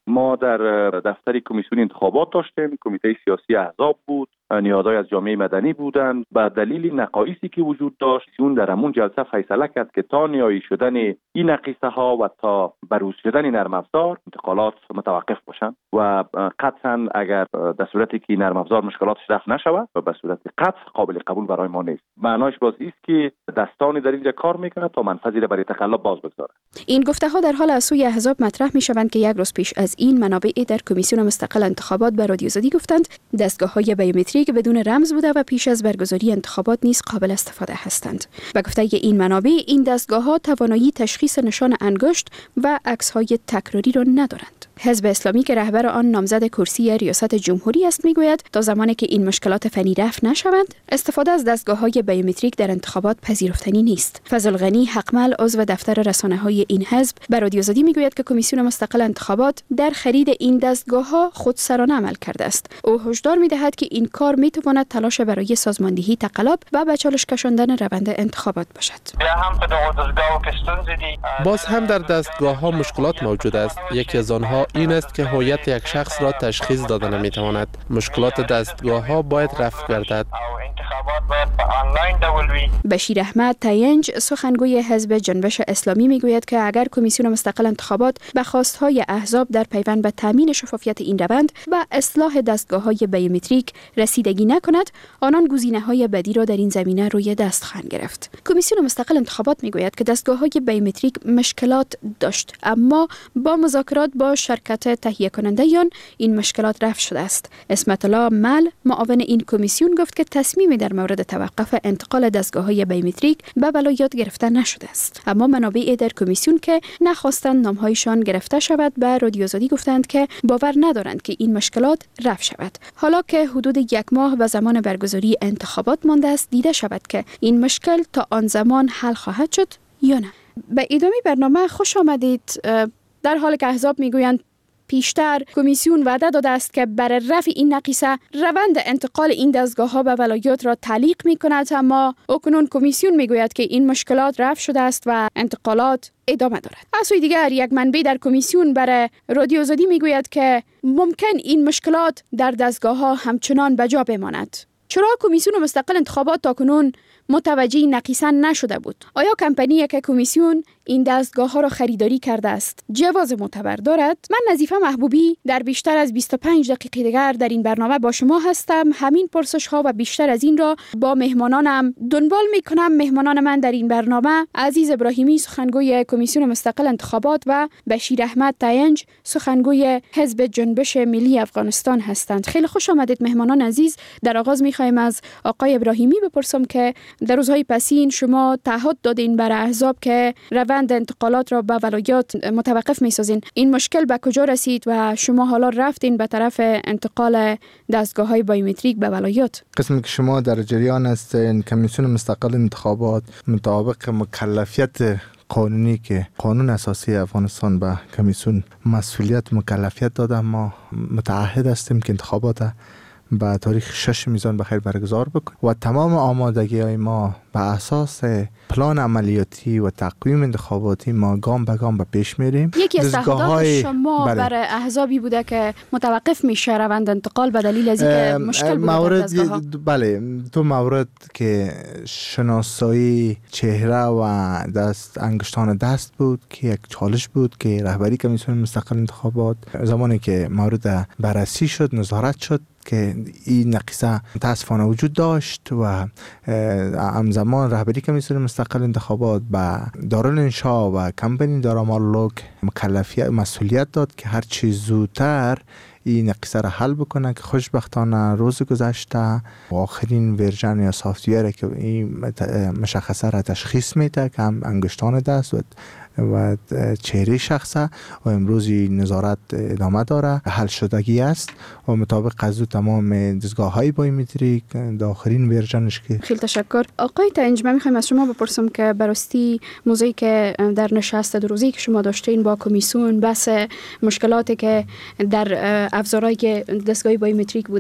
S6: ما در دفتر کمیسیون انتخابات داشتیم، کمیته سیاسی احزاب بود، نیازهای از جامعه مدنی بودند. به دلیل نقایصی که وجود داشت اون در همون جلسه فیصله کرد که تا نیایی شدن این نقیصه ها و تا بروز شدن نرم افزار انتقالات متوقف باشند و قطعا اگر در صورتی که نرم افزار مشکلاتش رفع نشود و به صورت قطع قابل قبول برای ما نیست. معناش باز است که دستانی در اینجا کار میکنه تا منفذی را برای تقلب باز بگذاره.
S18: این گفته ها در حال از سوی احزاب مطرح می شوند که یک روز پیش از این منابع در کمیسیون مستقل انتخابات به رادیوزادی گفتند دستگاه‌های بیومتریک بدون رمز بوده و پیش از برگزاری انتخابات نیز قابل استفاده هستند. به گفته این منابع این دستگاه‌ها توانایی تشخیص نشان انگشت و عکس‌های تکراری را ندارند. حزب اسلامی که رهبر آن نامزد کرسی ریاست جمهوری است میگوید تا زمانی که این مشکلات فنی رفع نشوند استفاده از دستگاه‌های بیومتریک در انتخابات پذیرفتنی نیست. فضل غنی حقمل عضو دفتر رسانه‌های این حزب بر رادیوزادی میگوید که کمیسیون مستقل انتخابات در خرید این دستگاه‌ها خودسرانه عمل کرده است. او هشدار می‌دهد که این کار می‌تواند تلاش برای سازماندهی تقلب و به چالش کشاندن روند انتخابات باشد.
S5: باز هم در دستگاه‌ها مشکلات موجود است. یکی از آنها این است که هویت یک شخص را تشخیص داده نمی‌تواند. مشکلات دستگاه‌ها باید رفع گردد.
S18: بشیر احمد تاینج سخنگوی حزب جنبش اسلامی میگوید که اگر کمیسیون مستقل انتخابات به خواست‌های احزاب در پیوند به تامین شفافیت این روند و اصلاح دستگاه‌های بیومتریک رسیدگی نکند، آنان گزینه‌های بدی را در این زمینه روی دست خواهند گرفت. کمیسیون مستقل انتخابات میگوید که دستگاه‌های بیومتریک مشکلات داشت، اما با مذاکرات با شرکت تهیه کنندگان این مشکلات رفع شده است. اسمت الله مل معاون این کمیسیون گفت که تصمیم در مورد توقف انتقال دستگاه‌های بیومتریک به ولایات گرفته نشده است، اما منابع در کمیسیون که نخواستند نام‌هایشان گرفته شود به رادیوزادی گفتند که باور ندارند که این مشکلات رفع شود. حالا که حدود یک ماه به زمان برگزاری انتخابات مانده است، دیده شود که این مشکل تا آن زمان حل خواهد شد یا نه. به ادامه برنامه خوش آمدید. در حالی که احزاب میگویند پیشتر کمیسیون وعده داده است که برای رفع این نقیصه روند انتقال این دستگاه‌ها به ولایات را تعلیق می‌کند، اما اکنون کمیسیون میگوید که این مشکلات رفع شده است و انتقالات ادامه دارد. از سوی دیگر یک منبع در کمیسیون برای رادیوزادی میگوید که ممکن این مشکلات در دستگاه‌ها همچنان بجا بماند. چرا کمیسیون مستقل انتخابات تاکنون متوجه نقیصه نشده بود؟ آیا کمپانی که کمیسیون این دستگاه ها را خریداری کرده است جواز معتبر دارد؟ من نظیفه محبوبی در بیشتر از بیست و پنج دقیقه دیگر در این برنامه با شما هستم. همین پرسش ها و بیشتر از این را با مهمانانم دنبال می کنم. مهمانان من در این برنامه عزیز ابراهیمی سخنگوی کمیسیون مستقل انتخابات و بشیر احمد تاینج سخنگوی حزب جنبش ملی افغانستان هستند. خیلی خوش آمدید مهمانان عزیز. در آغاز می خواهیم از آقای ابراهیمی بپرسم که در روزهای پسین شما تعهد دادین برای احزاب که روند انتقالات را به ولایات متوقف می‌سازین. این مشکل به کجا رسید و شما حالا رفتین به طرف انتقال دستگاه‌های بیومتریک به ولایات؟
S19: قسمی که شما در جریان هستین کمیسیون مستقل انتخابات مطابق مکلفیت قانونی که قانون اساسی افغانستان به کمیسیون مسئولیت مکلفیت داده، ما متعهد هستیم که انتخابات به تاریخ شش میزان بخیر برگزار بکنیم و تمام آمادگی های ما به اساس پلان عملیاتی و تقویم انتخاباتی ما گام به گام به پیش میریم.
S18: یکی از اهداف شما بله. برای احزابی بوده که متوقف میشه روند انتقال به دلیل از اینکه مشکل بوده
S19: مورد
S18: در دستگاه‌ها.
S19: بله، تو مورد که شناسایی چهره و دست انگشتان دست بود که یک چالش بود که رهبری کمیسیون مستقل انتخابات زمانی که مورد بررسی شد نظارت شد که این نقیصه متاسفانه وجود داشت و همزمان رهبری کمیسیون مستقل انتخابات به دارالانشا و کمپانی دارامالوک مکلفیت مسئولیت داد که هر چی زودتر این نقیصه را حل بکنه که خوشبختانه روز گذشته آخرین ورژن یا سافت‌ویر که این مشخصه را تشخیص میده که هم انگشتان دست و و چهره شخصه و امروز نظارت ادامه داره، حل شدگی است و مطابق از تمام دستگاه های بیومتریک آخرین ورژنش که.
S18: خیلی تشکر. آقای تاینج، من میخوایم از شما بپرسم که براستی موضوعی که در نشست دو روزی که شما داشتین با کمیسیون بحث مشکلاتی که در افزارهای دستگاه بیومتریک بوده،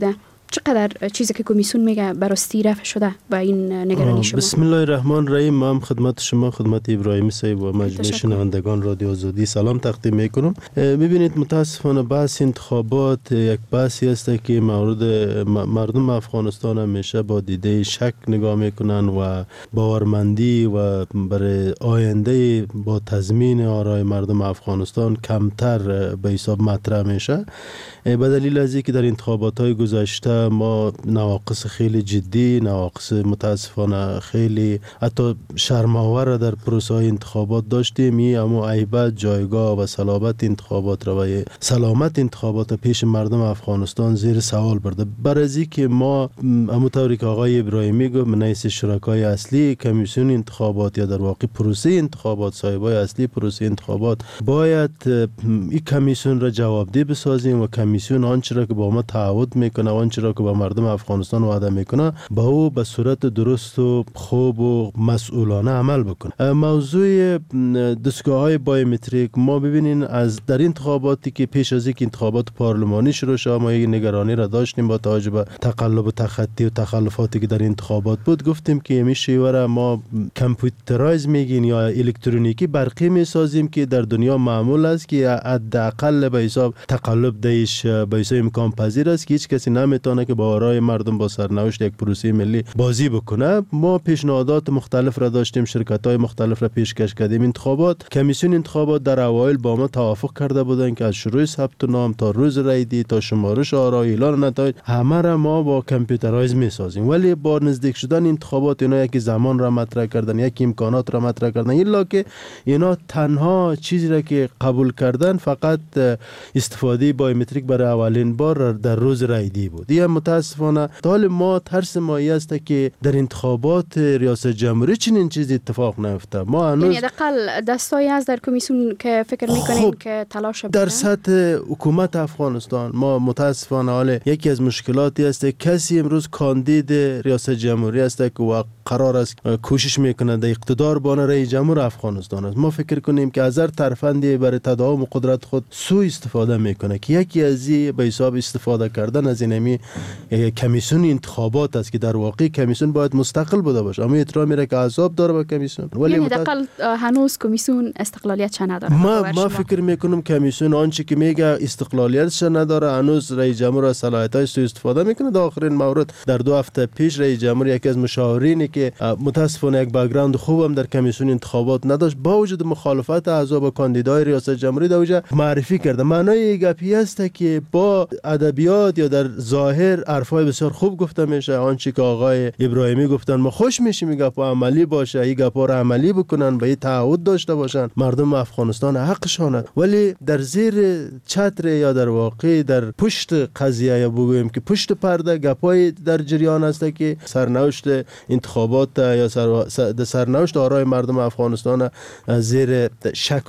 S18: چقدر چیزی که کمیسیون میگه براستی رفع شده و این نگرانی شما؟
S20: بسم الله الرحمن الرحیم. من خدمت شما، خدمت ابراهیمی صاحب و مجموعه شنوندگان رادیو آزادی سلام تقدیم میکنم. ببینید متاسفانه بحث انتخابات یک بحثی است که مورد مردم افغانستان همیشه با دیده شک نگاه میکنن و باورمندی و برای آینده با تضمین آرای مردم افغانستان کمتر به حساب مطرح میشه، به دلیل از اینکه در انتخابات های گذشته ما نواقص خیلی جدی، نواقص متاسفانه خیلی حتی شرم‌آور در پروسه های انتخابات داشتیم. این اما عیبت، جایگاه و صلابت انتخابات را و سلامت انتخابات پیش مردم افغانستان زیر سوال برده. برای از اینکه ما همونطوری که آقای ابراهیمی گفت من رئیس شرکای اصلی کمیسیون انتخابات یا در واقع پروسه انتخابات، صاحبای اصلی پروسه انتخابات باید این کمیسیون را جوابدهی بسازیم و کمیسیون آنچه را که با ما تعهد میکنه و آنچه را که با مردم افغانستان وعده میکنه با او به صورت درست و خوب و مسئولانه عمل بکنه. موضوع دستگاه های بایومتریک ما ببینین از در انتخاباتی که پیش از اینکه انتخابات پارلمانی شروع شد ما یک نگرانی را داشتیم با توجه به تقلب و تخطی و تخلفاتی که در انتخابات بود. گفتیم که این شیوه را ما کامپیوترایز میگین یا الکترونیکی برقی میسازیم که در دنیا معمول است که حداقل به حساب تقلب دیش به حساب امکان پذیر است که هیچ کسی نمیتونه که با آرای مردم با سرنوشت یک پروسه ملی بازی بکنه. ما پیشنهادات مختلف را داشتیم، شرکت‌های مختلف را پیشکش کردیم. انتخابات کمیسیون انتخابات در اوایل با ما توافق کرده بودند که از شروع ثبت نام تا روز رای تا شمارش آرای، اعلان نتایج همه را ما با کامپیوترایز میسازیم. ولی با نزدیک شدن انتخابات اینا یکی زمان را مطرح کردن، یکی امکانات را مطرح کردن، الا که اینا تنها چیزی را که قبول کردن فقط استفاده بایومتریک برای اولین بار در روز رای بود. این متاسفانه حال ما ترس ما است که در انتخابات ریاست جمهوری چنین چیزی اتفاق نیفته. ما هنوز
S18: یعنی حداقل دستایی از در کمیسیون که فکر میکنین که تلاش بکنن
S20: در سطح حکومت افغانستان. ما متاسفانه حال یکی از مشکلاتی است کسی امروز کاندید ریاست جمهوری است که و قرار است کوشش میکنه در اقتدار بانه رئیس جمهور افغانستان است. ما فکر کنیم که از هر ترفندی برای تداوم قدرت خود سوء استفاده میکنه که یکی از این به حساب استفاده کردن از اینمی کمیسیون انتخابات است که در واقع کمیسیون باید مستقل بوده باشه، اما احترامی را که احزاب داره به کمیسیون.
S18: ولی یعنی حداقل هنوز کمیسیون استقلالیت چه نداره.
S20: ما ما فکر میکنم کمیسیون آنچه که میگه استقلالیتش نداره، هنوز رئیس جمهور از صلاحیت‌های سوء استفاده میکنه. در آخرین مورد در دو هفته پیش رئیس جمهور یکی از مشاورینی که متاسفانه یک بک‌گراند خوبم در کمیسیون انتخابات نداشت با وجود مخالفت احزاب و کاندیدای ریاست جمهوری در اوجه معرفی کرده. معنای گپی است که با ادبیات یا در ظاهر حرفای بسیار خوب گفته میشه. آنچه که آقای ابراهیمی گفتن ما خوش میشیم این گپا عملی باشه، این گپا رو عملی بکنن، به این تعهد داشته باشن. مردم افغانستان حقشانه. ولی در زیر چتر یا در واقع در پشت قضیه یا بگویم که پشت پرده گپای در جریان است که سرنوشت انتخابات یا سر سرنوشت آرای مردم افغانستان زیر شک و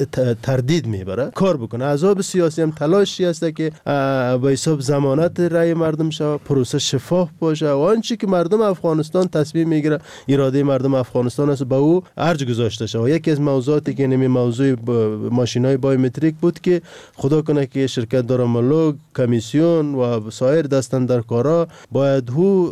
S20: تردید میبره کار بکنه. احزاب سیاسی هم تلاشی است که به حساب ضمانت رای مردم شود، پروسه شفاف باشه و آنچه که مردم افغانستان تصمیم میگیره اراده مردم افغانستان است به او ارج گذاشته شود. یکی از موضوعاتی که نمی موضوع ماشینای بایومتریک بود که خدا کنه که شرکت داراملوگ، کمیسیون و سایر دستاندرکارا باید هو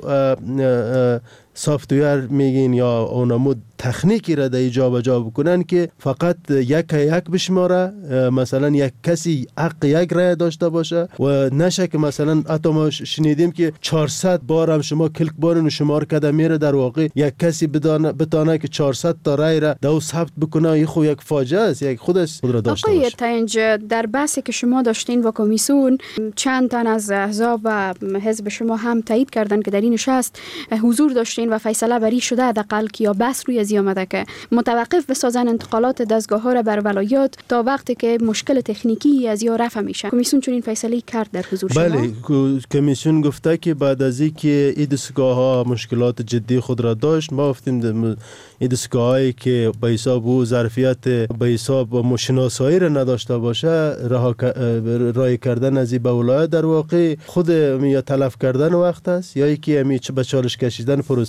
S20: سافتویر میگین یا اونمود تکنیکی را در جا بجا بکنن که فقط یک یک بشماره، مثلا یک کسی حق یک رای داشته باشه و نشه که مثلا حتی ما شنیدیم که چهارصد بار هم شما کلک بارن و شمار کده میره، در واقع یک کسی بدانه بتانه که چهارصد تا رای را دو ثبت بکنه. این خو یک فاجعه است، یک خودش خود را داشته باشه.
S18: آقای تنج، در بحثی که شما داشتین با کمیسیون چند تن از احزاب و حزب شما هم تایید کردن که در این نشست حضور داشتین و فیصله بری شده حداقل که یا بحث روی ازی آمده که متوقف بسازن انتقالات دستگاه ها را بر ولایات تا وقتی که مشکل تکنیکی از یا رفع میشه. کمیسیون چون این فیصله کرد در حضور شما؟
S20: بله، کمیسیون گفته که بعد از اینکه این دستگاه ها مشکلات جدی خود را داشت، ما گفتیم این دستگاه هایی که به حساب او ظرفیت به حساب و شناسایی را نداشته باشه رها رای کردن از این ولایت در واقع خود یا تلف کردن وقت است یا اینکه می به چالش کشیدن پروسه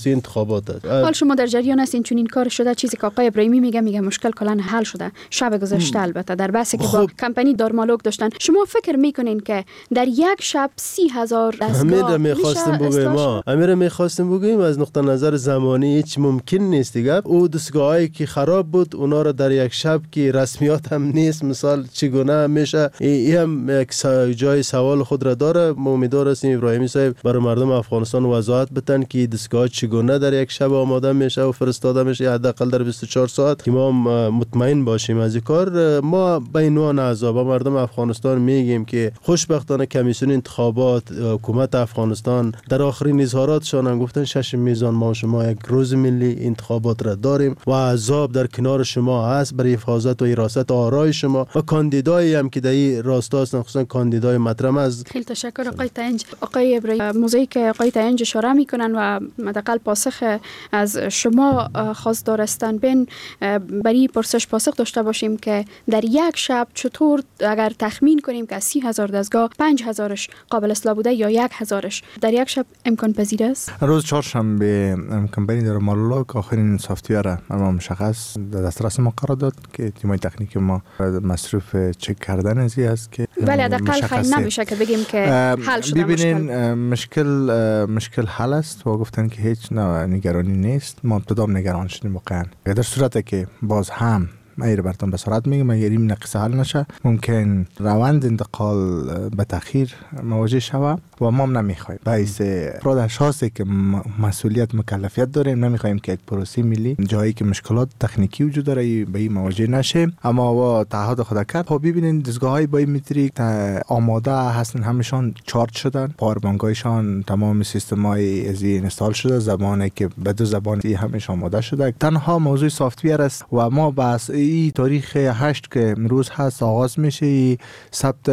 S20: خصوصی انتخابات است.
S18: حال شما در جریان هستین چون این کار شده، چیزی که آقای ابراهیمی میگه میگه مشکل کلا حل شده شب گذشته. البته در بحثی که با کمپانی دارمالوگ داشتن، شما فکر میکنین که در یک شب سی هزار دستگاه
S20: امیر میخواستیم بگویم ما امیر میخواستیم بگویم از نقطه نظر زمانی هیچ ممکن نیست دیگه. او دستگاهایی که خراب بود اونا رو در یک شب که رسمیات هم نیست مثال چگونه میشه، این هم یک جای سوال خود را داره. ما امیدوار هستیم ابراهیمی صاحب برای مردم افغانستان وضاحت بتن که دستگاه چگونه در یک شب آماده میشه و فرستاده میشه حداقل در بیست و چهار ساعت که ما مطمئن باشیم از این کار. ما به عنوان اعضا با مردم افغانستان میگیم که خوشبختانه کمیسیون انتخابات حکومت افغانستان در آخرین اظهاراتشان گفتن شش میزان ما شما یک روز ملی انتخابات را داریم و احزاب در کنار شما هست برای حفاظت و حراست آرای شما و کاندیدایی هم که در این راستا هستن، خصوصا کاندیدای مطرح از.
S18: خیلی تشکر آقای تنج. آقای ابراهیمی موضوعی که آقای تنج اشاره میکنن و حداقل پاسخ از شما خواست دارستن بین برای پرسش پاسخ داشته باشیم که در یک شب چطور اگر تخمین کنیم که از سی هزار دستگاه پنج هزارش قابل اصلاح بوده یا یک هزارش در یک شب امکان پذیر است؟
S19: روز چهارشنبه کمپانی دارمالوگ آخرین سافتویر ما مشخص در دسترس ما قرار داد که تیمای تکنیک ما مصروف چک کردن ازی است که
S18: ولی حداقل خیلی نمیشه که بگیم که حل شده.
S19: ببینین مشکل مشکل حل است و گفتن که هیچ نگرانی نیست. ما ابتدا نگران شدیم واقعا. در صورتی که باز هم من براتون به سرعت میگم اگر این نقصه حل نشه ممکن روند انتقال به تاخیر مواجه شود و ما هم نمیخوایم باعث افراد اشخاصی که مسئولیت مکلفیت داریم نمیخوایم که یک پروسه ملی جایی که مشکلات تکنیکی وجود داره به این مواجه نشه. اما با تعهد خود کرد. خب ببینید دستگاه‌های بایومتریک آماده هستن، همشان چارج شدن، پاور بانک‌هایشان تمام سیستم‌های از اینستال شده، زبانی که به دو زبان همش آماده شده. تنها موضوع سافت‌ویر است و ما بس این تاریخ هشت که امروز هست آغاز میشه ثبت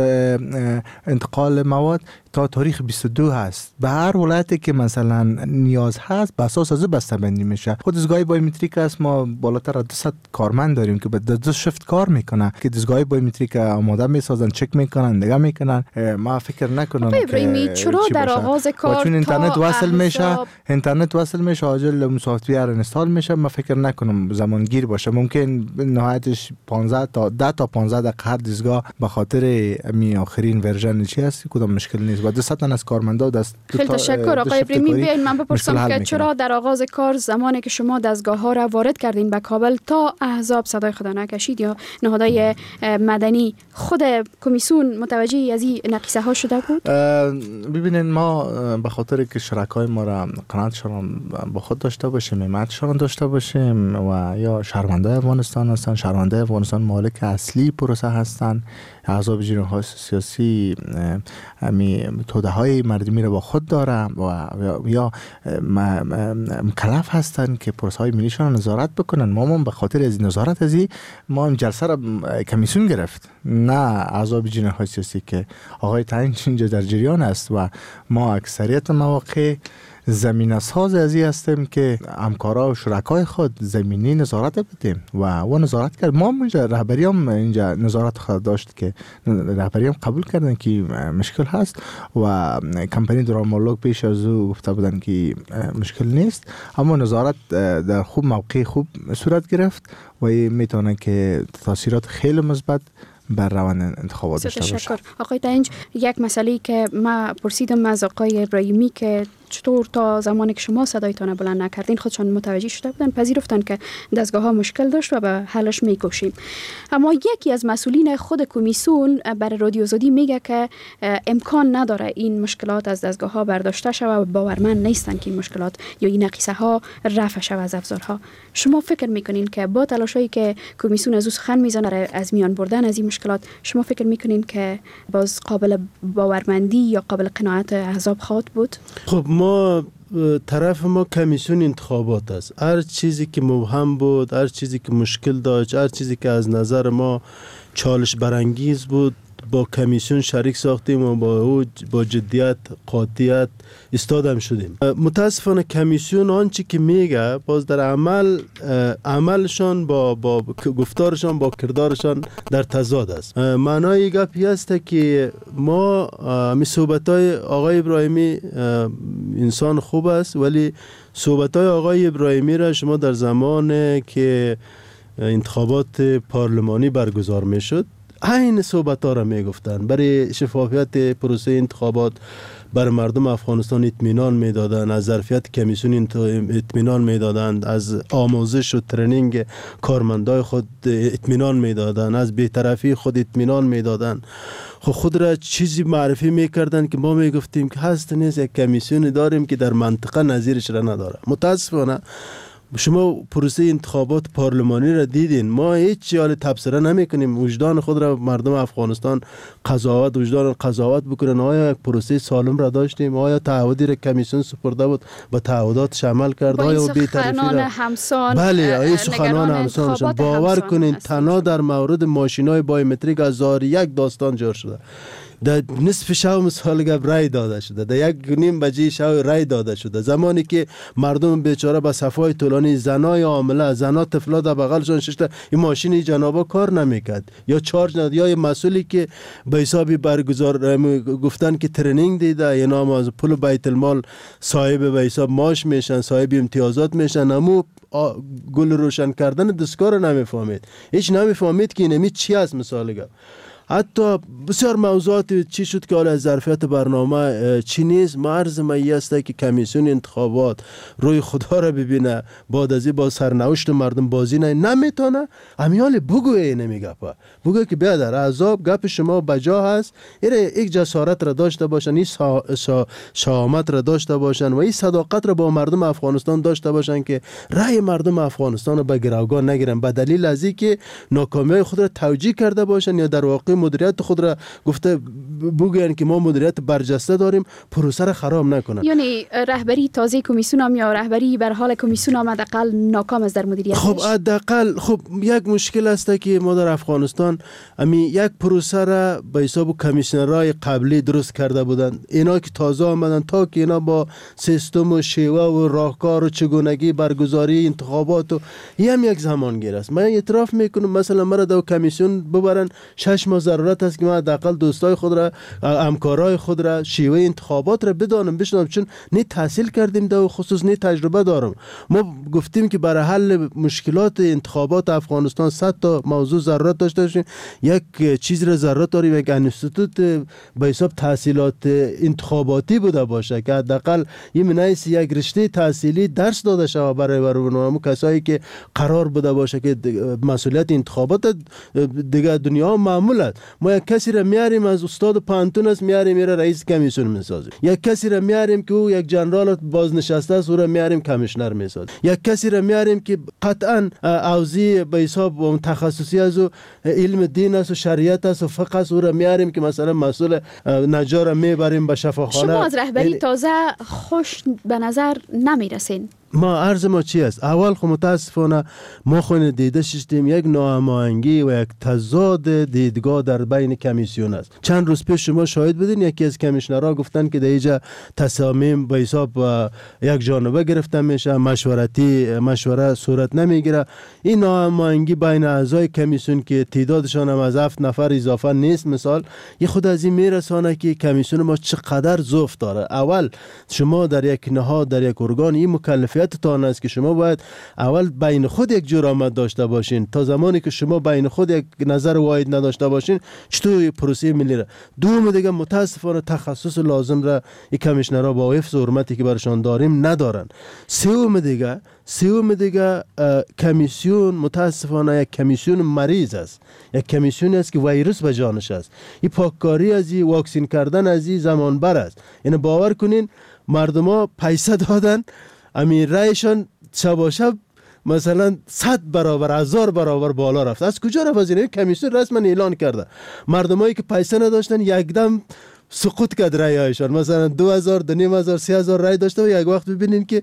S19: انتقال مواد تا تاریخ بیست و دو هست. به هر ولایتی که مثلا نیاز هست به اساس از بسته بندی میشه. خود دستگاه بایومتریک است ما بالاتر از دویست کارمند داریم که به دو شفت کار میکنه که دستگاه بایومتریک آماده میسازن، چک میکنن، نگاه میکنن. ما فکر نکنم
S18: که چرا در آغاز کار
S19: چون اینترنت وصل میشه اینترنت وصل میشه عاجل سافت‌ویر اینستال میشه. ما فکر نکنم زمانگیر باشه. ممکن نهایتش پانزده تا ده تا پانزده دقیقه هر دستگاه به خاطر می آخرین ورژن چی هست کدام مشکل نیست و دویست تن از کارمندا دست.
S18: خیلی تشکر آقای ابراهیمی. بیاین من بپرسم که چرا در آغاز کار زمانی که شما دستگاه ها را وارد کردین به کابل تا احزاب صدای خدا نکشید یا نهادهای مدنی خود کمیسیون متوجه از این نقیصه ها شده بود؟
S19: ببینید ما به خاطر که شرکای ما را قناعتشان با خود داشته باشیم، همتشان داشته باشیم و یا شهروندای افغانستان هستن، شهروندای افغانستان مالک اصلی پروسه هستن، احزاب جناح سیاسی می توده های مردمی را با خود داره و یا مکلف هستن که پروسه های ملیشان نظارت بکنن. ما هم به خاطر از نظارت ازی ما هم جلسه را کمیسیون گرفت، نه احزاب جناح سیاسی که آقای تعیین اینجا در جریان است و ما اکثریت مواقع زمینه ساز ازی هستیم که همکارا و شرکای خود زمینی نظارت بدیم و و نظارت کرد. ما اینجا رهبری هم اینجا نظارت خود داشت که رهبری هم قبول کردن که مشکل هست و کمپانی دارمالوگ پیش از او گفته بودن که مشکل نیست، اما نظارت در خوب موقع خوب صورت گرفت و میتونه که تاثیرات خیلی مثبت بر روند انتخابات داشته باشه.
S18: تشکر آقای تنج. یک مسئله که ما پرسیدم از آقای ابراهیمی که چطور تا زمانی که شما صدایتان بلند نکردین خودشان متوجه شده بودن، پذیرفتن که دستگاه ها مشکل داشت و به حلش میکوشیم. اما یکی از مسئولین خود کمیسیون برای رادیو آزادی میگه که امکان نداره این مشکلات از دستگاه ها برداشته شود و باورمند نیستن که این مشکلات یا این نقیصه ها رفع شود از افزارها. شما فکر میکنین که با تلاشایی که کمیسیون از سخن میزنه از میان بردن از این مشکلات، شما فکر میکنین که باز قابل باورمندی یا قابل قناعت احزاب خواهد بود؟
S20: خب ما طرف ما کمیسیون انتخابات است. هر چیزی که مبهم بود، هر چیزی که مشکل داشت، هر چیزی که از نظر ما چالش برانگیز بود، با کمیسیون شریک ساختیم و با او با جدیت قاطعیت استادم شدیم. متاسفانه کمیسیون آنچه که میگه باز در عمل عملشان با با گفتارشان با کردارشان در تضاد است. معنای گپی است که ما می صحبت‌های آقای ابراهیمی انسان خوب است، ولی صحبت‌های آقای ابراهیمی را شما در زمان که انتخابات پارلمانی برگزار میشد این صحبت‌ها را میگفتن، برای شفافیت پروسه انتخابات بر مردم افغانستان اطمینان میدادند، از ظرفیت کمیسیون اطمینان میدادند، از آموزش و ترنینگ کارمندای خود اطمینان میدادند، از بی‌طرفی خود اطمینان میدادند. خود خود را چیزی معرفی میکردند که ما میگفتیم که هست نیست یک کمیسیون داریم که در منطقه نظیرش را نداره. متاسفانه شما پروسه انتخابات پارلمانی را دیدین، ما هیچ حال تبصره نمی کنیم. وجدان خود را مردم افغانستان قضاوت وجدان قضاوت بکنن. آیا یک پروسه سالم را داشتیم؟ آیا تعهدی را کمیسیون سپرده بود با تعهداتش عمل کرد؟ آیا بی‌طرفی را
S18: همسان
S20: بله آیا سخنان همسان باور کنین تنها در مورد ماشینای بایومتریک هزار یک داستان جور شده. در نصف شب مثال گپ رای داده شده، در یک نیم بجه شب رای داده شده، زمانی که مردم بیچاره به صفای طولانی زنای عامله زنا طفلا در بغلشون ششته این ماشین جنابا کار نمیکرد یا چارج نداد، یا مسئولی که به حسابی برگزار گفتن که ترنینگ دیده یا نام از پول بیت المال صاحب به حساب معاش میشن، صاحب امتیازات میشن، امو گل روشن کردن دستگاه رو نمیفهمید، هیچ نمیفهمید که اینمی چی است. مثال گپ حتی بسیار موضوعات چی شد که حالا ظرفیت برنامه چی نیست. مرز مایی است که کمیسیون انتخابات روی خدا را ببینه، بعد از این با سرنوشت مردم بازی نه نمیتونه. امیال بگوه نمیگه پا بگوه که بیادر عذاب گپ شما بجا هست، ایره یک جسارت را داشته باشن، این شهامت را داشته باشن و این صداقت را با مردم افغانستان داشته باشن که رأی مردم افغانستان رو به گروگان نگیرن به دلیل از این که ناکامی خود را توجیه کرده باشن یا در واقع مدیریت خود را گفته بگوین که ما مدیریت برجسته داریم، پروسه را خراب نکنن.
S18: یعنی رهبری تازه کمیسیون هم یا رهبری بر حال کمیسیون هم حداقل ناکام است در مدیریتش.
S20: خب حداقل خب یک مشکل است که ما در افغانستان امی یک پروسه را به حساب کمیسیونرای قبلی درست کرده بودند، اینا که تازه آمدن تا که اینا با سیستم و شیوه و راهکار و چگونگی برگزاری انتخابات و هم یک زمان گیر است. من اعتراف میکنم مثلا مرا دو کمیسیون ببرن شش ماه ضرورت است که من حداقل دوستای خود را همکارای خود را شیوه انتخابات را بدانم بشناسم، چون نه تحصیل کردیم در خصوص نه تجربه دارم. ما گفتیم که برای حل مشکلات انتخابات افغانستان صد تا موضوع ضرورت داشته باشیم، یک چیز را ضرورت داریم یک انستیتوت به حساب تحصیلات انتخاباتی بوده باشه که حداقل این منایس یک رشته تحصیلی درس داده شود برای برنامه کسایی که قرار بوده باشه که مسئولیت انتخابات دیگه دنیا معمول است. ما یک کسی را میاریم از استاد پانتون است میاریم میره رئیس کمیسیون میسازیم، یک کسی را میاریم که او یک جنرال بازنشسته است او را میاریم کمیشنر میسازیم، یک کسی را میاریم که قطعا اوزی به حساب تخصصی از علم دین است و شریعت است و فقه است او را میاریم که مثلا مسئول نجار میبریم به شفاخانه.
S18: شما از رهبری تازه خوش به نظر نمیرسین؟
S20: ما عرض ما چی است؟ اول خو متاسفانه ما خود دیده شدیم یک ناهماهنگی و یک تضاد دیدگاه در بین کمیسیون است. چند روز پیش شما شاهد بودین یکی از کمیشنرها گفتن که در اینجا تصامیم به حساب یک جانبه گرفته میشه، مشورتی مشوره صورت نمیگیره. این ناهماهنگی بین اعضای کمیسیون که تعدادشان هم از هفت نفر اضافه نیست مثال، یه خود از این میرسانه که کمیسیون ما چقدر ضعف داره. اول شما در یک نهاد در یک ارگان این مکلفیت تان است که شما باید اول بین خود یک جور آمد داشته باشین. تا زمانی که شما بین خود یک نظر واحد نداشته باشین چطور پروسه ملی را؟ دوم دیگه متاسفانه تخصص لازم را این کمیشنرها با حفظ و حرمتی که برشان داریم ندارن. سوم دیگه سوم دیگه کمیسیون متاسفانه یک کمیسیون مریض است، یک کمیسیون است که ویروس به جانش است. این پاککاری از این واکسین کردن از این زمان بر است. یعنی باور کنین مردم ها پیسه دادن امیر رایشان شب شب مثلا صد برابر هزار برابر بالا رفت. از کجا رفت؟ از این کمیسیون رسما اعلان کرده مردمایی که پیسه نداشتن یکدم سقوط کرد رایشان، مثلا دو هزار دو نیم هزار سه هزار رای داشته و یک وقت ببینین که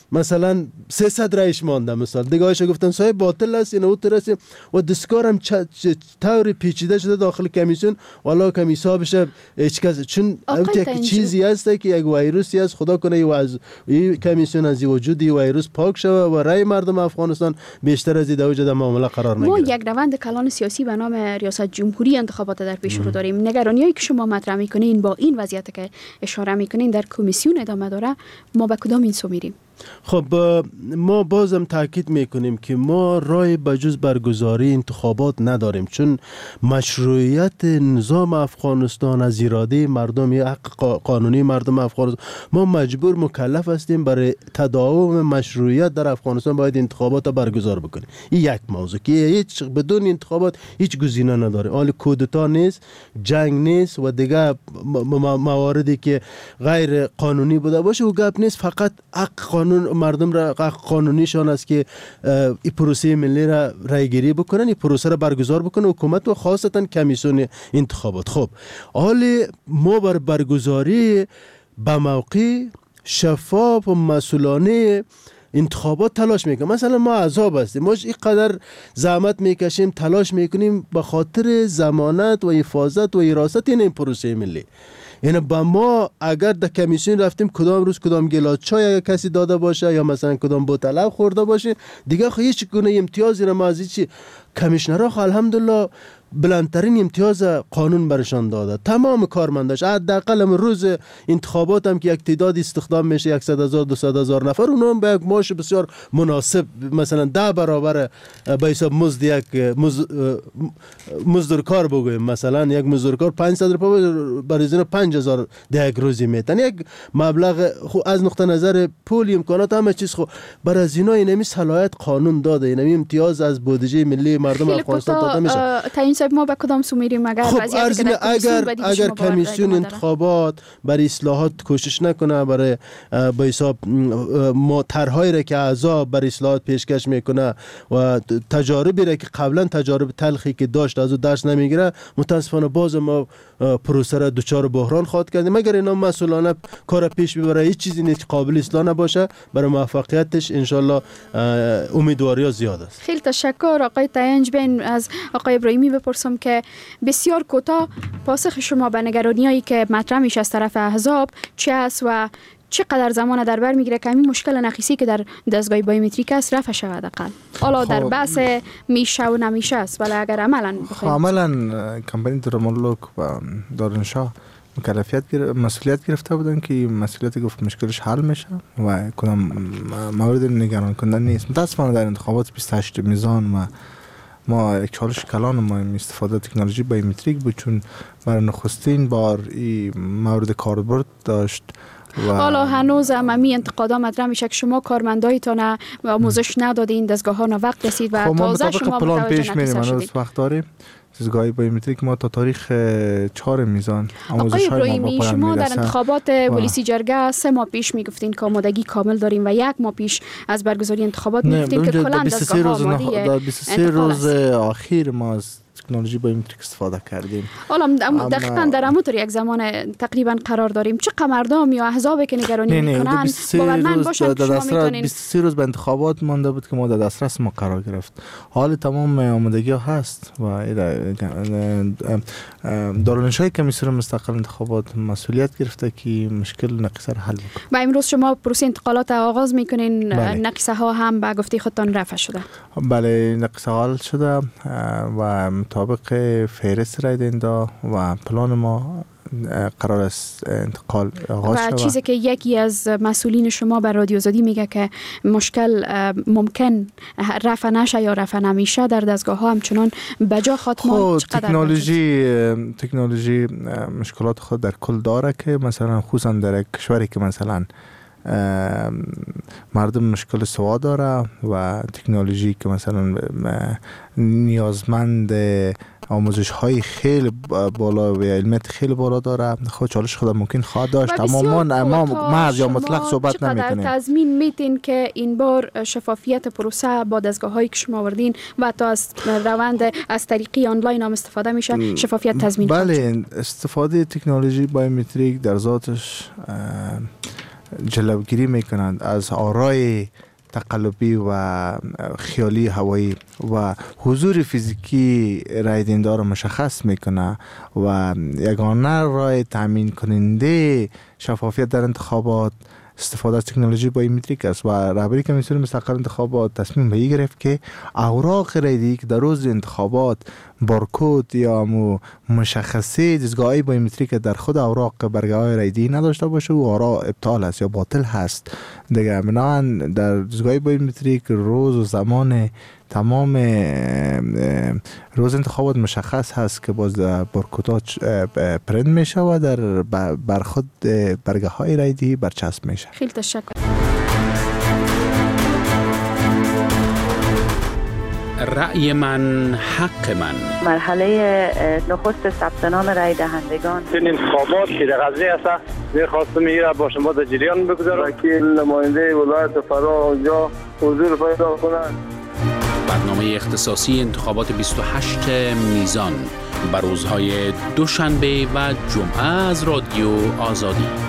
S20: مثلا سیصد رئیس مانده، مثلا دیگه‌اش گفتن صاحب باطل است این اوت رسیم و دستگار هم طور پیچیده شده داخل کمیسیون والا کم حساب بشه هیچ کس، چون یک چیزی هست که یک ویروسی است، خدا کنه از این کمیسیون از وجود این ویروس پاک شوه و رای مردم افغانستان بیشتر از این دوجه در معامله قرار نگیره.
S18: ما یک روند کلان سیاسی به نام ریاست جمهوری انتخابات در پیش رو داریم. نگرانیایی که شما مطرح میکنین با این وضعیت که اشاره میکنین در کمیسیون ادامه داره، ما به کدام این سو میریم؟
S20: خب ما بازم تاکید میکنیم که ما رای بجز برگزاری انتخابات نداریم، چون مشروعیت نظام افغانستان از اراده مردم، حق قانونی مردم افغانستان، ما مجبور مکلف هستیم برای تداوم مشروعیت در افغانستان باید انتخابات برگزار بکنیم. این یک موضوع که هیچ بدون انتخابات هیچ گزینه نداره. حال کودتا نیست، جنگ نیست و دیگه مواردی که غیر قانونی بوده باشه و گپ نیست، فقط حق قانون مردم را قانونیشان است که این پروسه ملی را رایگیری بکنن، این پروسه را برگزار بکنه حکومت و خاصتا کمیسیون انتخابات. خب حال ما بر برگزاری به موقع شفاف و مسئولانه انتخابات تلاش میکنیم. مثلا ما عذاب هستیم، ما اینقدر زحمت میکشیم، تلاش میکنیم به خاطر ضمانت و حفاظت و حراست این پروسه ملی. یعنی با ما اگر در کمیسیون رفتیم کدام روز کدام گلاس چای کسی داده باشه یا مثلا کدام بوتل خورده باشه، دیگه خو هیچ گونه امتیازی را ما از چی کمیشنرها خو الحمدلله بلندترین امتیاز قانون برشان داده. تمام کارمنداش حداقل روز انتخابات هم که یک تعداد استخدام میشه صد هزار دویست هزار نفر، اونها هم به یک معاش بسیار مناسب مثلا ده برابر به حساب مزد یک مزدور کار بگویم، مثلا یک مزدور کار پانصد روپیه برای زیر پنج هزار در یک روزی میتن. یک مبلغ خو از نقطه نظر پول امکانات همه چیز خو برای از اینا اینمی صلاحیت قانون داده، اینمی امتیاز از بودجه ملی مردم افغانستان داده میشه.
S18: صاحب ما به کدام سو میریم؟ اگر
S20: خب اگر اگر کمیسیون انتخابات برای اصلاحات کوشش نکنه، برای به حساب ما طرحهایی را که اعضا برای اصلاحات پیشکش میکنه و تجاربی را که قبلا تجارب تلخی که داشت از او درس نمیگیره، متاسفانه باز ما پروسه را دچار بحران خواهد کردیم. مگر اینا مسئولانه کار پیش ببره، هیچ چیزی نیست قابل اصلاح نباشه، برای موفقیتش انشالله امیدواری زیاد است.
S18: خیلی تشکر آقای تاینج بین. از آقای ابراهیمی بپرسم که بسیار کوتاه پاسخ شما به نگرانیایی که مطرح میشه از طرف احزاب چه است و چقدر زمان در بر میگیره که این مشکل نقیصی که در دستگاه بایومتریک است رفع شود؟ اقل حالا در بحث میشه و نمیشه است، ولی اگر عملا
S19: بخوایم عملا کمپانی درمالوک و دارنشاه مکلفیت گرفت، مسئولیت گرفته بودن که مسئولیت گفت مشکلش حل میشه و کدام مورد نگران کننده نیست. متاسفانه در انتخابات بیست و هشت میزان و ما یک چالش کلان ما استفاده تکنولوژی بایومتریک بود، چون برای نخستین بار این مورد کاربرد داشت.
S18: حالا هنوز عمومی انتقادا مطرح میشه که شما کارمندایتان آموزش ندادین، دستگاه ها وقت رسید و تازه شما
S19: پلان پیش میریم. هنوز وقت داریم. دستگاه بایومتریک ما تا تاریخ چهار میزان آموزش های ما با
S18: شما در انتخابات ولیسی جرگه سه ماه پیش میگفتین که آمادگی کامل داریم و یک ماه پیش از برگزاری انتخابات میگفتین که کلا دستگاه ها آماده
S19: بیست و سه روز اخیر ما از تکنولوژی بایومتریک استفاده کردیم.
S18: حالا دقیقاً در همونطور یک زمان تقریبا قرار داریم. چه مردم یا احزابی که نگرانی میکنن باورمند باشن که شما میتونین.
S19: بیست و سه روز به انتخابات مانده بود که ما در دسترس ما قرار گرفت. حال تمام آمادگی ها هست و دارالانشای کمیسیون مستقل انتخابات مسئولیت گرفته که مشکل نقیصه را حل کنه.
S18: و امروز شما پروسه انتقالات آغاز میکنین، نقیصه ها هم به گفته خودتان رفع شده؟
S19: بله، نقیصه حل شده و مطابق فهرست رای دهنده و پلان ما قرار است انتقال آغاز شود.
S18: و چیزی که یکی از مسئولین شما بر رادیو آزادی میگه که مشکل ممکن رفع نشه یا رفع نمیشه در دستگاه ها همچنان بجا خاتمه.
S19: چقدر تکنولوژی تکنولوژی مشکلات خود در کل داره که مثلا خصوصا در کشوری که مثلا مردم مشکل سواد داره و تکنولوژی که مثلا نیازمند آموزش های خیلی بالا و علمیت خیلی بالا داره، خود چالش خود ممکن خواهد داشت. اما ما محض یا مطلق صحبت نمیکنیم.
S18: چقدر تضمین میتین که این بار شفافیت پروسه با دستگاه هایی که شما آوردین و تا از روند از طریقی آنلاین هم استفاده میشه شفافیت تضمین؟
S19: بله، استفاده تکنولوژی بایومتریک در ذاتش جلوگیری میکنند از آرای تقلبی و خیالی هوایی و حضور فیزیکی رای دهنده را مشخص میکنه و یگانه راه تامین کننده شفافیت در انتخابات استفاده از تکنولوژی بایومتریک است و رهبری کمیسیون مستقل انتخابات تصمیم به این گرفت که اوراق رایدهی که در روز انتخابات بارکد یا مو مشخصه دستگاه بایومتریک در خود اوراق برگه های رایدهی نداشته باشه و آرا ابطال است یا باطل هست. دیگه بنابراین در دستگاه بایومتریک روز و زمان تمام روز انتخابات مشخص هست که باز بارکدها پرنت میشه و در بر خود برگه های رایدهی برچسب میشه.
S18: خیلی تشکر.
S13: رأی من حق من.
S21: مرحله نخست ثبت نام رای دهندگان.
S22: این انتخابات که در غزنی است می‌خواستم این با شما در جریان بگذارم که نماینده ولایت فرا اونجا حضور پیدا کنند.
S13: برنامه اختصاصی انتخابات بیست و هشت میزان بر روزهای دوشنبه و جمعه از رادیو آزادی.